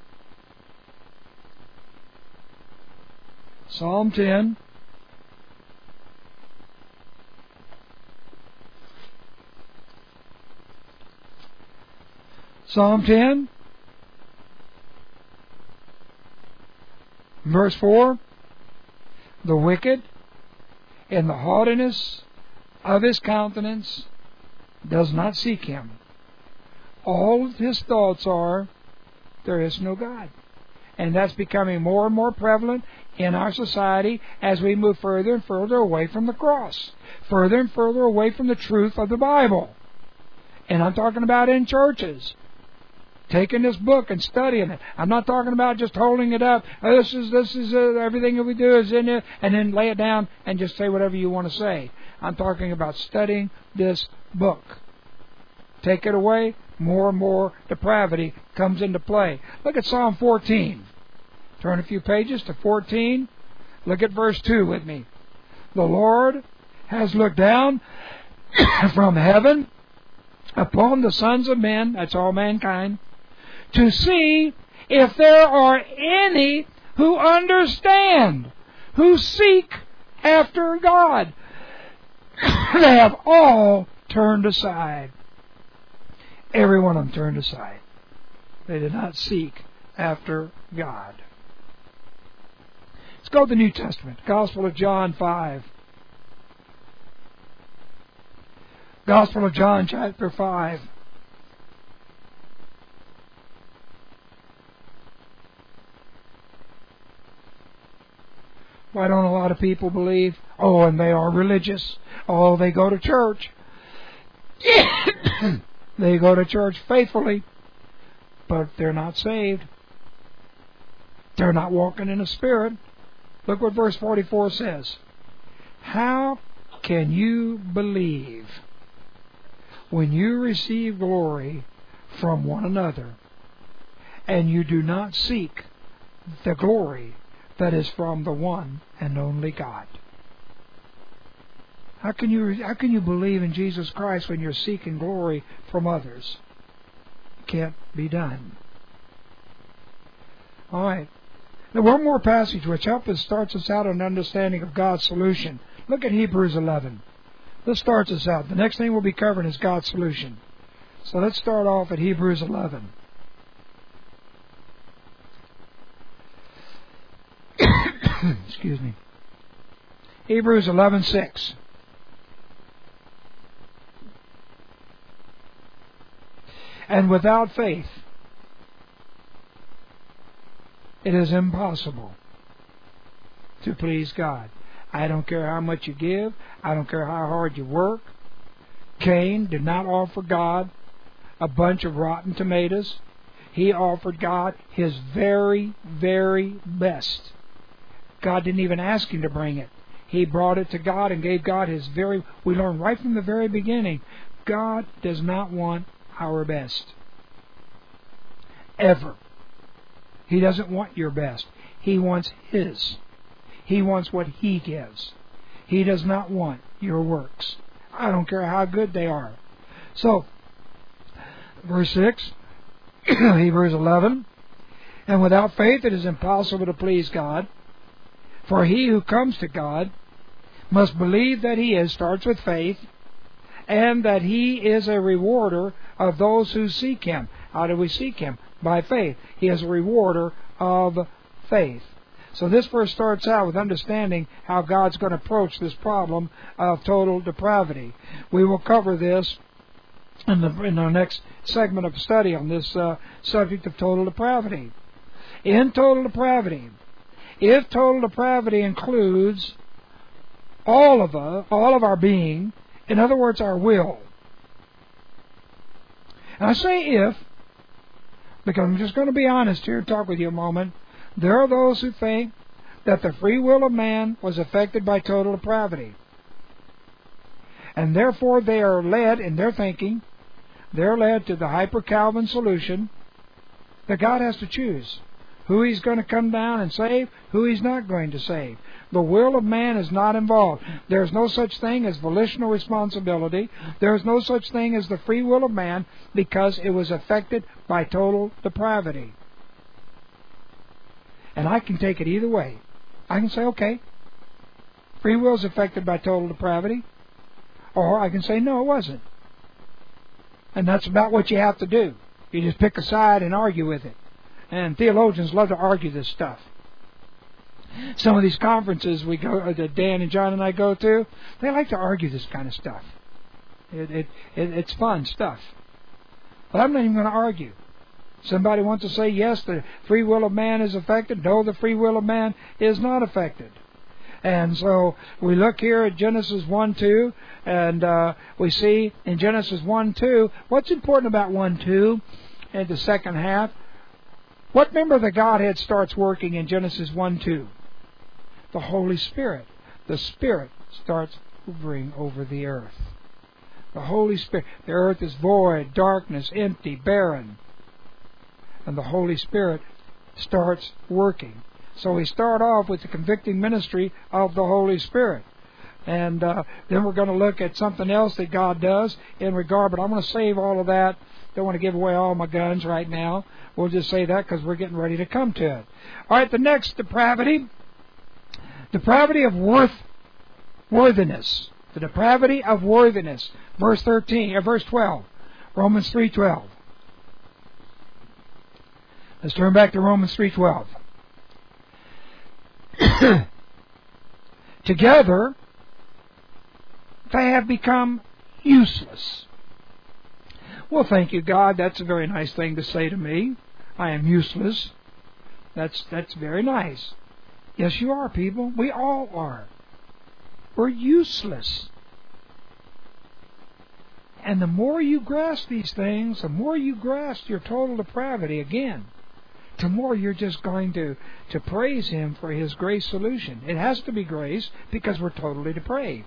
Psalm ten. Psalm ten, verse four, the wicked in the haughtiness of his countenance does not seek him. All his thoughts are, there is no God. And that's becoming more and more prevalent in our society as we move further and further away from the cross, further and further away from the truth of the Bible. And I'm talking about in churches. Taking this book and studying it. I'm not talking about just holding it up. Oh, this is this is uh, everything that we do is in it, and then lay it down and just say whatever you want to say. I'm talking about studying this book. Take it away, more and more depravity comes into play. Look at Psalm fourteen. Turn a few pages to fourteen. Look at verse two with me. The Lord has looked down from heaven upon the sons of men, that's all mankind, to see if there are any who understand, who seek after God. They have all turned aside. Every one of them turned aside. They did not seek after God. Let's go to the New Testament. Gospel of John five. Gospel of John chapter five. Why don't a lot of people believe? Oh, and they are religious. Oh, they go to church. They go to church faithfully, but they're not saved. They're not walking in the Spirit. Look what verse forty-four says. How can you believe when you receive glory from one another, and you do not seek the glory that is from the one and only God? How can you how can you believe in Jesus Christ when you're seeking glory from others? It can't be done. All right. Now, one more passage which helps us, starts us out on an understanding of God's solution. Look at Hebrews eleven. This starts us out. The next thing we'll be covering is God's solution. So let's start off at Hebrews eleven. Excuse me. Hebrews eleven six. And without faith, it is impossible to please God. I don't care how much you give. I don't care how hard you work. Cain did not offer God a bunch of rotten tomatoes. He offered God his very, very best. God didn't even ask him to bring it. He brought it to God and gave God his very... We learn right from the very beginning, God does not want our best. Ever. He doesn't want your best. He wants His. He wants what He gives. He does not want your works. I don't care how good they are. So, verse six, Hebrews eleven, and without faith it is impossible to please God, for he who comes to God must believe that He is, starts with faith, and that He is a rewarder of those who seek Him. How do we seek Him? By faith. He is a rewarder of faith. So this verse starts out with understanding how God's going to approach this problem of total depravity. We will cover this in, the, in our next segment of study on this uh, subject of total depravity. In total depravity, if total depravity includes all of us, all of our being, in other words, our will. And I say if, because I'm just going to be honest here and talk with you a moment. There are those who think that the free will of man was affected by total depravity. And therefore they are led in their thinking, they're led to the hyper-Calvin solution that God has to choose who He's going to come down and save, who He's not going to save. The will of man is not involved. There's no such thing as volitional responsibility. There's no such thing as the free will of man because it was affected by total depravity. And I can take it either way. I can say, okay, free will is affected by total depravity. Or I can say, no, it wasn't. And that's about what you have to do. You just pick a side and argue with it. And theologians love to argue this stuff. Some of these conferences we go, that Dan and John and I go to, they like to argue this kind of stuff. It, it, it, it's fun stuff. But I'm not even going to argue. Somebody wants to say, yes, the free will of man is affected. No, the free will of man is not affected. And so we look here at Genesis one two, and uh, we see in Genesis one two, what's important about one two in the second half? What member of the Godhead starts working in Genesis one two? The Holy Spirit. The Spirit starts hovering over the earth. The Holy Spirit. The earth is void, darkness, empty, barren. And the Holy Spirit starts working. So we start off with the convicting ministry of the Holy Spirit. And uh, then we're going to look at something else that God does in regard, but I'm going to save all of that. Don't want to give away all my guns right now. We'll just say that because we're getting ready to come to it. All right, the next depravity, depravity of worth, worthiness. The depravity of worthiness. Verse thirteen, or verse twelve, Romans three twelve. Let's turn back to Romans three twelve. Together, they have become useless. Well, thank you, God. That's a very nice thing to say to me. I am useless. That's that's very nice. Yes, you are, people. We all are. We're useless. And the more you grasp these things, the more you grasp your total depravity again. the more you're just going to, to praise Him for His grace solution. It has to be grace because we're totally depraved.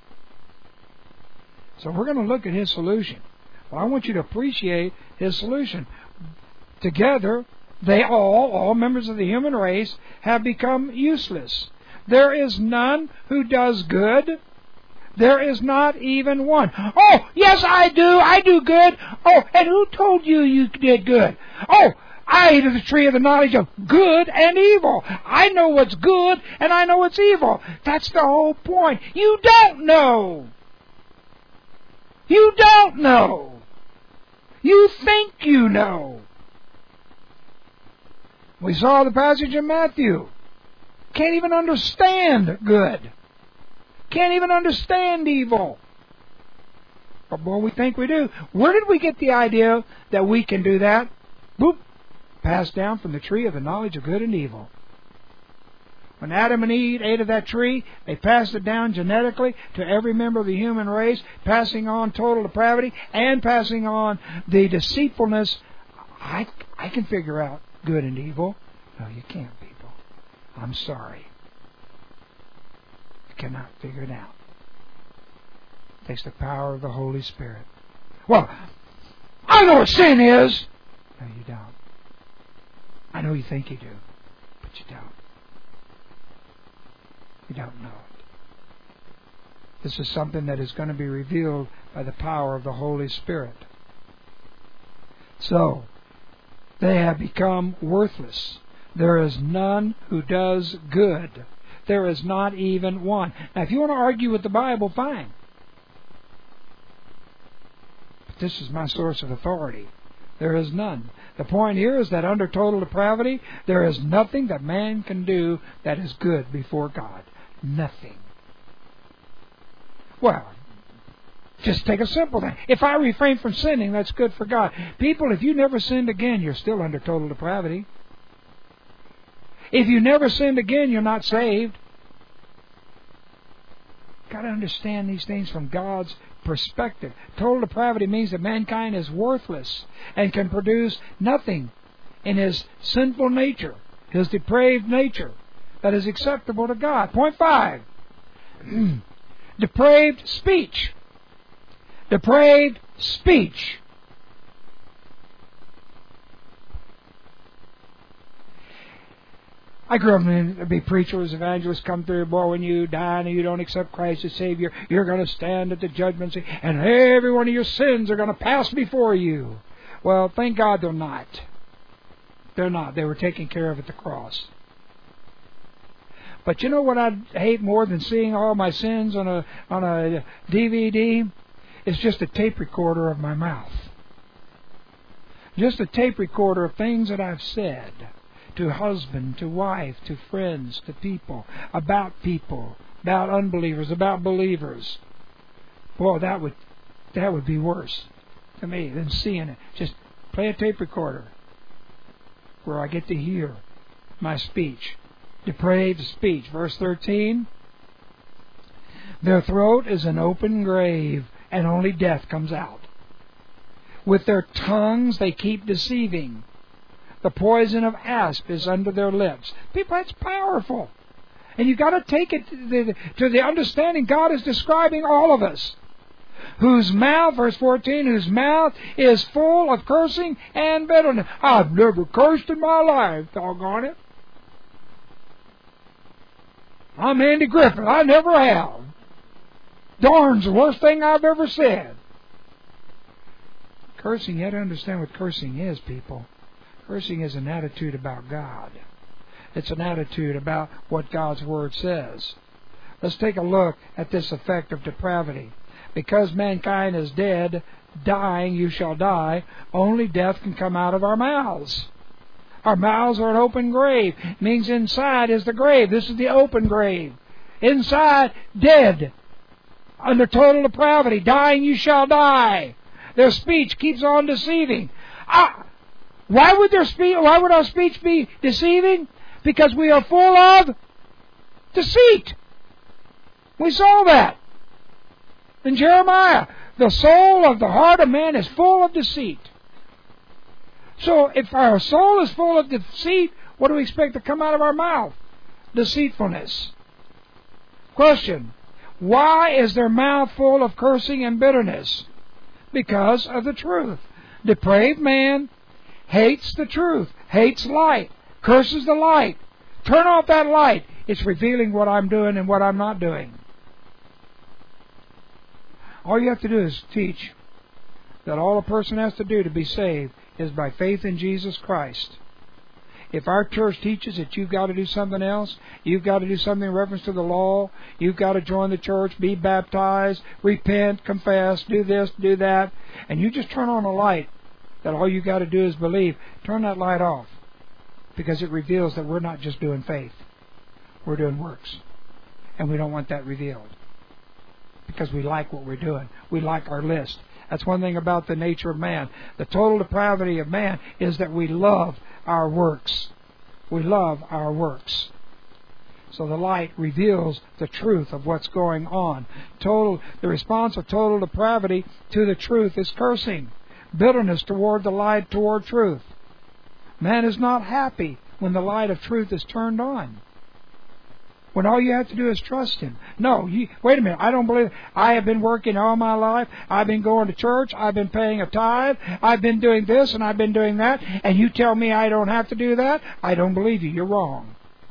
So we're going to look at His solution. Well, I want you to appreciate His solution. Together, they all, all members of the human race, have become useless. There is none who does good. There is not even one. Oh, yes, I do. I do good. Oh, and who told you you did good? Oh, I ate of the tree of the knowledge of good and evil. I know what's good and I know what's evil. That's the whole point. You don't know. You don't know. You think you know. We saw the passage in Matthew. Can't even understand good. Can't even understand evil. But boy, we think we do. Where did we get the idea that we can do that? Boop. Passed down from the tree of the knowledge of good and evil. When Adam and Eve ate of that tree, they passed it down genetically to every member of the human race, passing on total depravity and passing on the deceitfulness. I, I can figure out good and evil. No, you can't, people. I'm sorry. You cannot figure it out. It takes the power of the Holy Spirit. Well, I know what sin is. No, you don't. I know you think you do, but you don't. You don't know it. This is something that is going to be revealed by the power of the Holy Spirit. So, they have become worthless. There is none who does good. There is not even one. Now, if you want to argue with the Bible, fine. But this is my source of authority. There is none. The point here is that under total depravity, there is nothing that man can do that is good before God. Nothing. Well, just take a simple thing. If I refrain from sinning, that's good for God. People, if you never sinned again, you're still under total depravity. If you never sinned again, you're not saved. Got to understand these things from God's perspective. Total depravity means that mankind is worthless and can produce nothing in his sinful nature, his depraved nature, that is acceptable to God. Point five. Depraved speech. Depraved speech. I grew up to be preachers, evangelists come through. Boy, when you die and you don't accept Christ as Savior, you're going to stand at the judgment seat, and every one of your sins are going to pass before you. Well, thank God they're not. They're not. They were taken care of at the cross. But you know what I'd hate more than seeing all my sins on a on a D V D? It's just a tape recorder of my mouth. Just a tape recorder of things that I've said. To husband, to wife, to friends, to people, about people, about unbelievers, about believers. Boy, that would that would be worse to me than seeing it. Just play a tape recorder where I get to hear my speech. Depraved speech. Verse thirteen. Their throat is an open grave, and only death comes out. With their tongues they keep deceiving. The poison of asp is under their lips. People, that's powerful. And you've got to take it to the, to the understanding God is describing all of us. Whose mouth, verse fourteen, whose mouth is full of cursing and bitterness. I've never cursed in my life, doggone it. I'm Andy Griffith. I never have. Darn's the worst thing I've ever said. Cursing, you have to understand what cursing is, people. Cursing is an attitude about God. It's an attitude about what God's Word says. Let's take a look at this effect of depravity. Because mankind is dead, dying, you shall die, only death can come out of our mouths. Our mouths are an open grave. It means inside is the grave. This is the open grave. Inside, dead. Under total depravity. Dying, you shall die. Their speech keeps on deceiving. Ah! Why would their speech, why would our speech be deceiving? Because we are full of deceit. We saw that in Jeremiah. The soul of the heart of man is full of deceit. So if our soul is full of deceit, what do we expect to come out of our mouth? Deceitfulness. Question. Why is their mouth full of cursing and bitterness? Because of the truth. Depraved man hates the truth, hates light, curses the light. Turn off that light. It's revealing what I'm doing and what I'm not doing. All you have to do is teach that all a person has to do to be saved is by faith in Jesus Christ. If our church teaches that you've got to do something else, you've got to do something in reference to the law, you've got to join the church, be baptized, repent, confess, do this, do that, and you just turn on a light that all you got to do is believe, turn that light off, because it reveals that we're not just doing faith, we're doing works, and we don't want that revealed, because we like what we're doing, we like our list. That's one thing about the nature of man. The total depravity of man is that we love our works. We love our works. So the light reveals the truth of what's going on. Total, the response of total depravity to the truth is cursing. Bitterness toward the light, toward truth. Man is not happy when the light of truth is turned on. When all you have to do is trust Him. No, you, wait a minute, I don't believe. I have been working all my life. I've been going to church. I've been paying a tithe. I've been doing this and I've been doing that. And you tell me I don't have to do that? I don't believe you. You're wrong.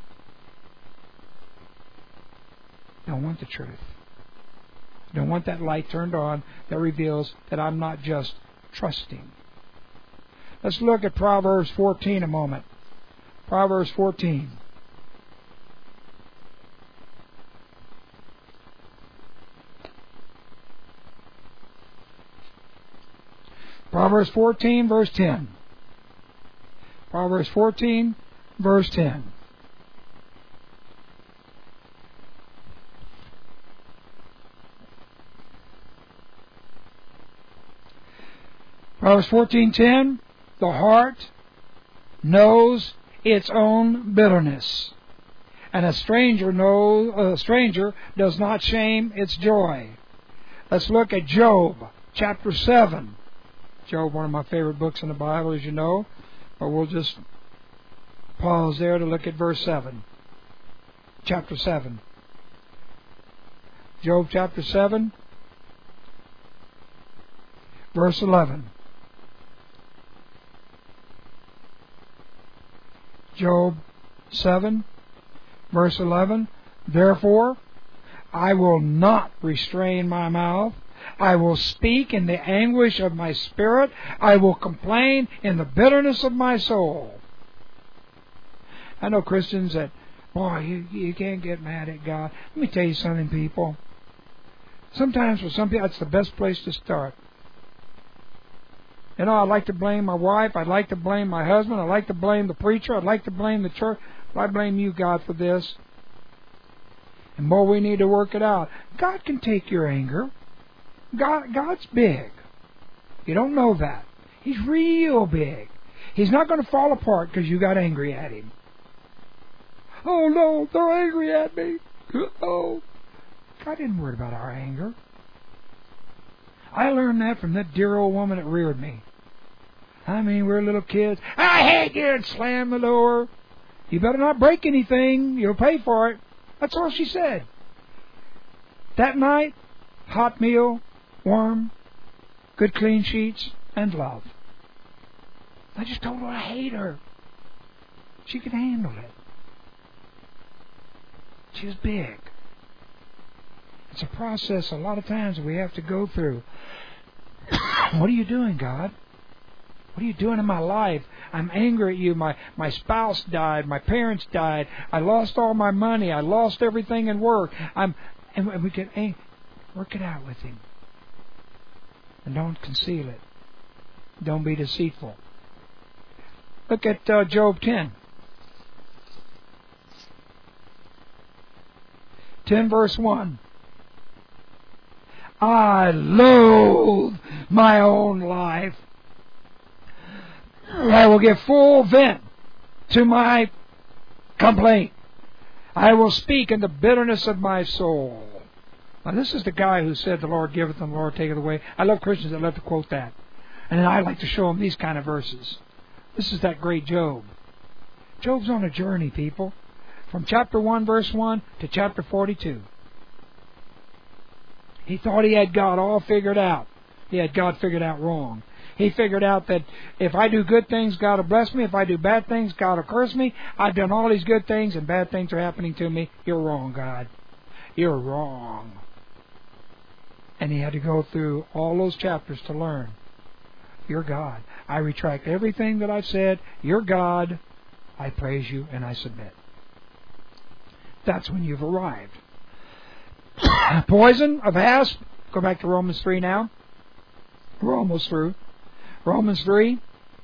Don't want the truth. Don't want that light turned on that reveals that I'm not just trusting. Let's look at Proverbs fourteen a moment. Proverbs fourteen. Proverbs fourteen, verse ten. Proverbs fourteen, verse ten. Proverbs fourteen ten. The heart knows its own bitterness, and a stranger knows a stranger does not shame its joy. Let's look at Job, chapter seven. Job, one of my favorite books in the Bible, as you know. But we'll just pause there to look at verse seven. Chapter seven. Job chapter seven, verse eleven. Job seven, verse eleven. Therefore, I will not restrain my mouth. I will speak in the anguish of my spirit. I will complain in the bitterness of my soul. I know Christians that, boy, you, you can't get mad at God. Let me tell you something, people. Sometimes for some people, that's the best place to start. You know, I'd like to blame my wife. I'd like to blame my husband. I'd like to blame the preacher. I'd like to blame the church. But I blame you, God, for this. And boy, we need to work it out. God can take your anger. God, God's big. You don't know that. He's real big. He's not going to fall apart because you got angry at Him. Oh no, they're angry at me. Oh, God isn't worried about our anger. I learned that from that dear old woman that reared me. I mean, we're little kids. I hate you, and slam the door. You better not break anything. You'll pay for it. That's all she said. That night, hot meal, warm, good clean sheets, and love. I just told her I hate her. She could handle it. She was big. It's a process a lot of times we have to go through. What are you doing, God? What are you doing in my life? I'm angry at you. My, my spouse died. My parents died. I lost all my money. I lost everything in work. I'm, and we can hey, work it out with Him. And don't conceal it. Don't be deceitful. Look at uh, Job ten. ten verse one. I loathe my own life. I will give full vent to my complaint. I will speak in the bitterness of my soul. Now, this is the guy who said, the Lord giveth and the Lord taketh away. I love Christians that love to quote that. And then I like to show them these kind of verses. This is that great Job. Job's on a journey, people. From chapter one, verse one to chapter forty-two. He thought he had God all figured out. He had God figured out wrong. He figured out that if I do good things, God will bless me. If I do bad things, God will curse me. I've done all these good things and bad things are happening to me. You're wrong, God. You're wrong. And he had to go through all those chapters to learn. You're God. I retract everything that I've said. You're God. I praise you and I submit. That's when you've arrived. Poison of asp. Go back to Romans three now. We're almost through. Romans three.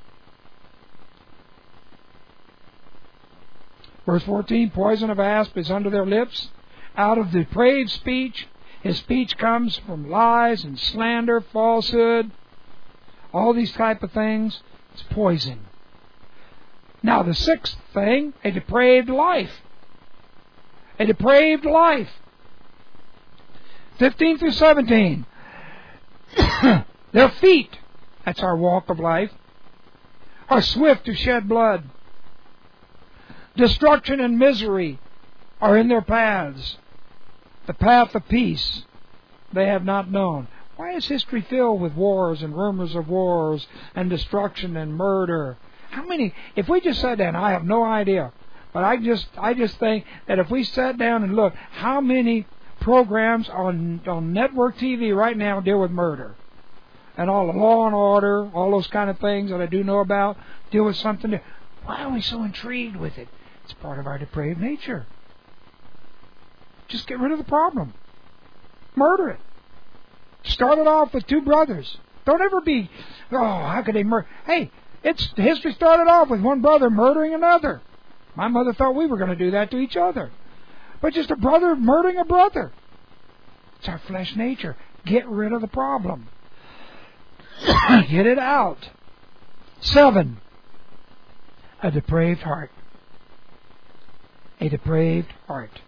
Verse fourteen. Poison of asp is under their lips. Out of depraved speech. His speech comes from lies and slander, falsehood. All these type of things. It's poison. Now the sixth thing. A depraved life. A depraved life. fifteen through seventeen. Their feet, that's our walk of life, are swift to shed blood. Destruction and misery are in their paths. The path of peace they have not known. Why is history filled with wars and rumors of wars and destruction and murder? How many, if we just sat down, I have no idea, but I just I just think that if we sat down and looked, how many programs on, on network T V right now deal with murder? And all the law and order, all those kind of things that I do know about, deal with something. To, why are we so intrigued with it? It's part of our depraved nature. Just get rid of the problem. Murder it. Start it off with two brothers. Don't ever be, oh, how could they murder? Hey, it's history started off with one brother murdering another. My mother thought we were going to do that to each other. But just a brother murdering a brother. It's our flesh nature. Get rid of the problem. Get it out. Seven. A depraved heart. A depraved heart.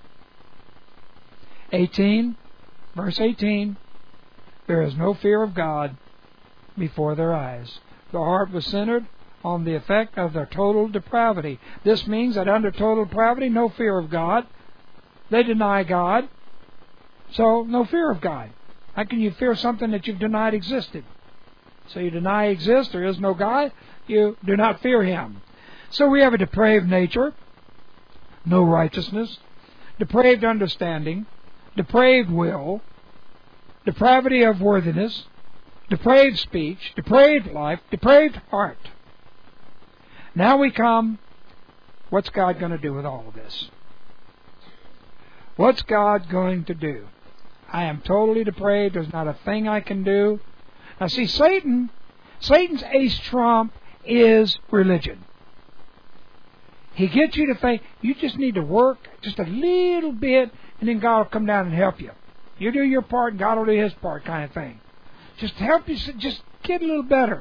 Eighteen. Verse eighteen. There is no fear of God before their eyes. The heart was centered on the effect of their total depravity. This means that under total depravity, no fear of God. They deny God. So, no fear of God. How can you fear something that you've denied existed? So you deny He exists, there is no God, you do not fear Him. So we have a depraved nature, no righteousness, depraved understanding, depraved will, depravity of worthiness, depraved speech, depraved life, depraved heart. Now we come, what's God going to do with all of this? What's God going to do? I am totally depraved. There's not a thing I can do. Now see, Satan, Satan's ace trump is religion. He gets you to think you just need to work just a little bit and then God will come down and help you. You do your part and God will do His part kind of thing. Just help you, just get a little better.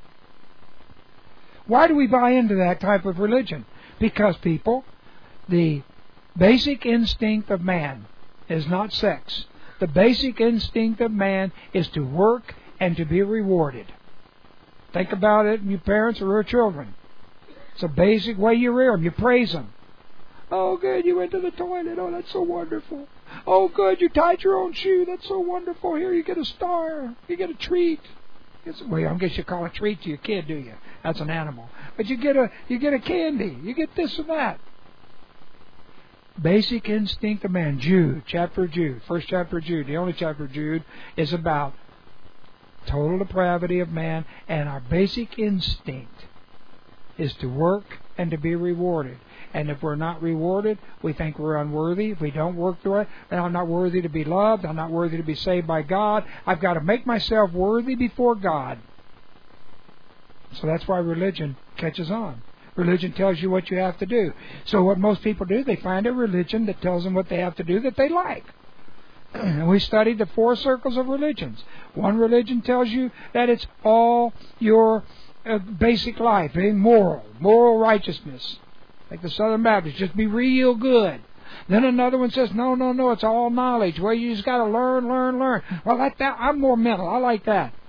Why do we buy into that type of religion? Because, people, the basic instinct of man is not sex. The basic instinct of man is to work and to be rewarded. Think about it, and you parents or your children. It's a basic way you rear them. You praise them. Oh, good, you went to the toilet. Oh, that's so wonderful. Oh, good, you tied your own shoe. That's so wonderful. Here, you get a star. You get a treat. It's, well, I guess you call a treat to your kid, do you? That's an animal. But you get a you get a candy. You get this and that. Basic instinct of man. Jude, chapter of Jude, first chapter of Jude, the only chapter of Jude, is about total depravity of man, and our basic instinct is to work and to be rewarded. And if we're not rewarded, we think we're unworthy. If we don't work through it, then I'm not worthy to be loved. I'm not worthy to be saved by God. I've got to make myself worthy before God. So that's why religion catches on. Religion tells you what you have to do. So what most people do, they find a religion that tells them what they have to do that they like. And we studied the four circles of religions. One religion tells you that it's all your uh, basic life, being moral, moral righteousness. Like the Southern Baptists, just be real good. Then another one says, no, no, no, it's all knowledge. Well, you just got to learn, learn, learn. Well, like that, I'm more mental. I like that.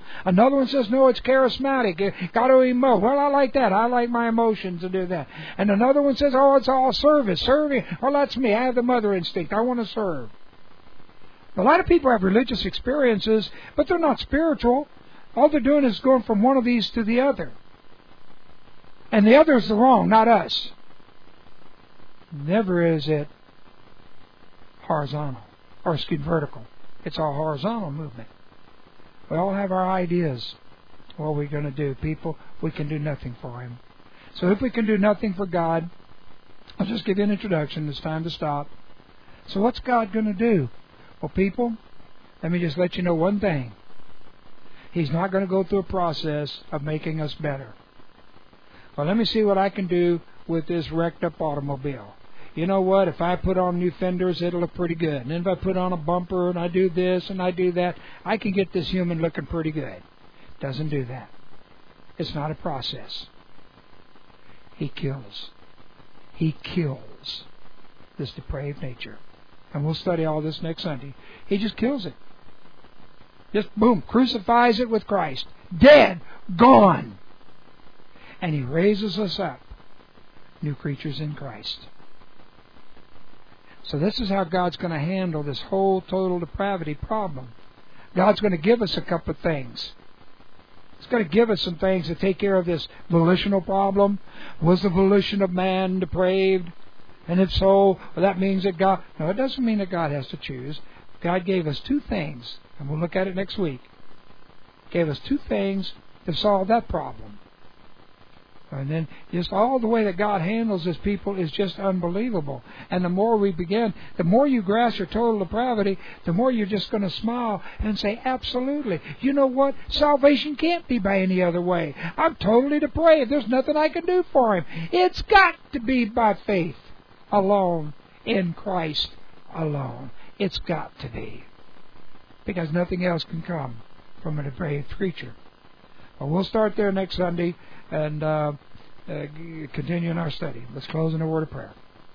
Another one says, no, it's charismatic. Got to emote. Well, I like that. I like my emotions to do that. And another one says, oh, it's all service. Serving. Well, that's me. I have the mother instinct. I want to serve. A lot of people have religious experiences, but they're not spiritual. All they're doing is going from one of these to the other. And the other is the wrong, not us. Never is it horizontal, or excuse me, vertical. It's all horizontal movement. We all have our ideas. What are we going to do? People, we can do nothing for Him. So if we can do nothing for God, I'll just give you an introduction. It's time to stop. So what's God going to do? Well, people, let me just let you know one thing. He's not going to go through a process of making us better. Well, let me see what I can do with this wrecked up automobile. You know what? If I put on new fenders, it'll look pretty good. And then if I put on a bumper and I do this and I do that, I can get this human looking pretty good. Doesn't do that. It's not a process. He kills. He kills this depraved nature. And we'll study all this next Sunday. He just kills it. Just boom, crucifies it with Christ. Dead, gone. And He raises us up, new creatures in Christ. So this is how God's going to handle this whole total depravity problem. God's going to give us a couple of things. He's going to give us some things to take care of this volitional problem. Was the volition of man depraved? And if so, well, that means that God... No, it doesn't mean that God has to choose. God gave us two things, and we'll look at it next week. He gave us two things to solve that problem. And then just all the way that God handles His people is just unbelievable. And the more we begin, the more you grasp your total depravity, the more you're just going to smile and say, absolutely. You know what? Salvation can't be by any other way. I'm totally depraved. There's nothing I can do for Him. It's got to be by faith alone, in Christ alone. It's got to be. Because nothing else can come from a depraved creature. Well, we'll start there next Sunday and uh, uh, continue in our study. Let's close in a word of prayer.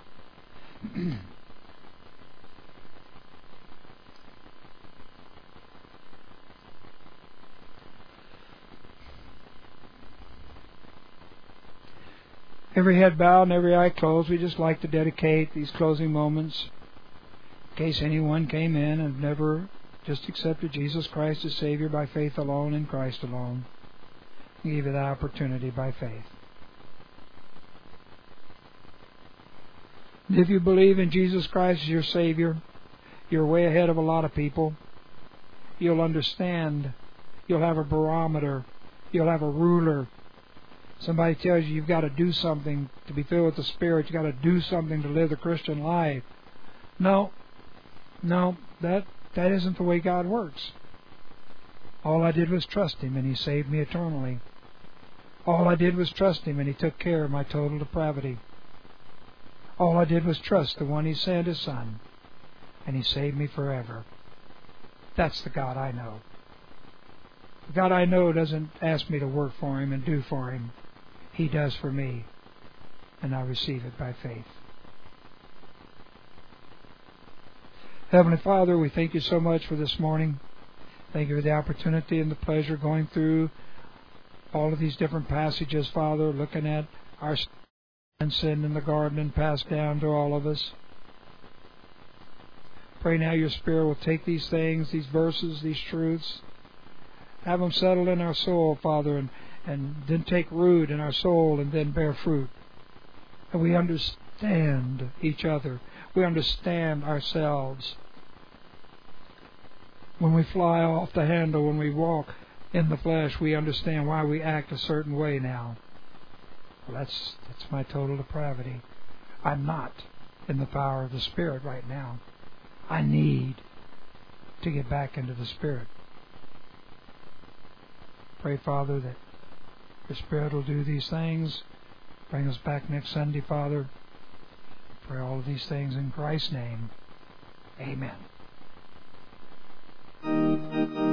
Every head bowed and every eye closed. We just like to dedicate these closing moments in case anyone came in and never just accepted Jesus Christ as Savior by faith alone in Christ alone. We give you that opportunity by faith. If you believe in Jesus Christ as your Savior, you're way ahead of a lot of people. You'll understand. You'll have a barometer. You'll have a ruler. Somebody tells you you've got to do something to be filled with the Spirit. You've got to do something to live the Christian life. No. No, that that isn't the way God works. All I did was trust Him, and He saved me eternally. All I did was trust Him, and He took care of my total depravity. All I did was trust the one He sent, His Son, and He saved me forever. That's the God I know. The God I know doesn't ask me to work for Him and do for Him. He does for me, and I receive it by faith. Heavenly Father, we thank You so much for this morning. Thank You for the opportunity and the pleasure going through all of these different passages, Father, looking at our sin in the garden and passed down to all of us. Pray now Your Spirit will take these things, these verses, these truths, have them settle in our soul, Father, and, and then take root in our soul and then bear fruit. And we understand each other. We understand ourselves. When we fly off the handle, when we walk in the flesh, we understand why we act a certain way now. Well, that's that's my total depravity. I'm not in the power of the Spirit right now. I need to get back into the Spirit. Pray, Father, that Your Spirit will do these things. Bring us back next Sunday, Father. Pray all of these things in Christ's name. Amen.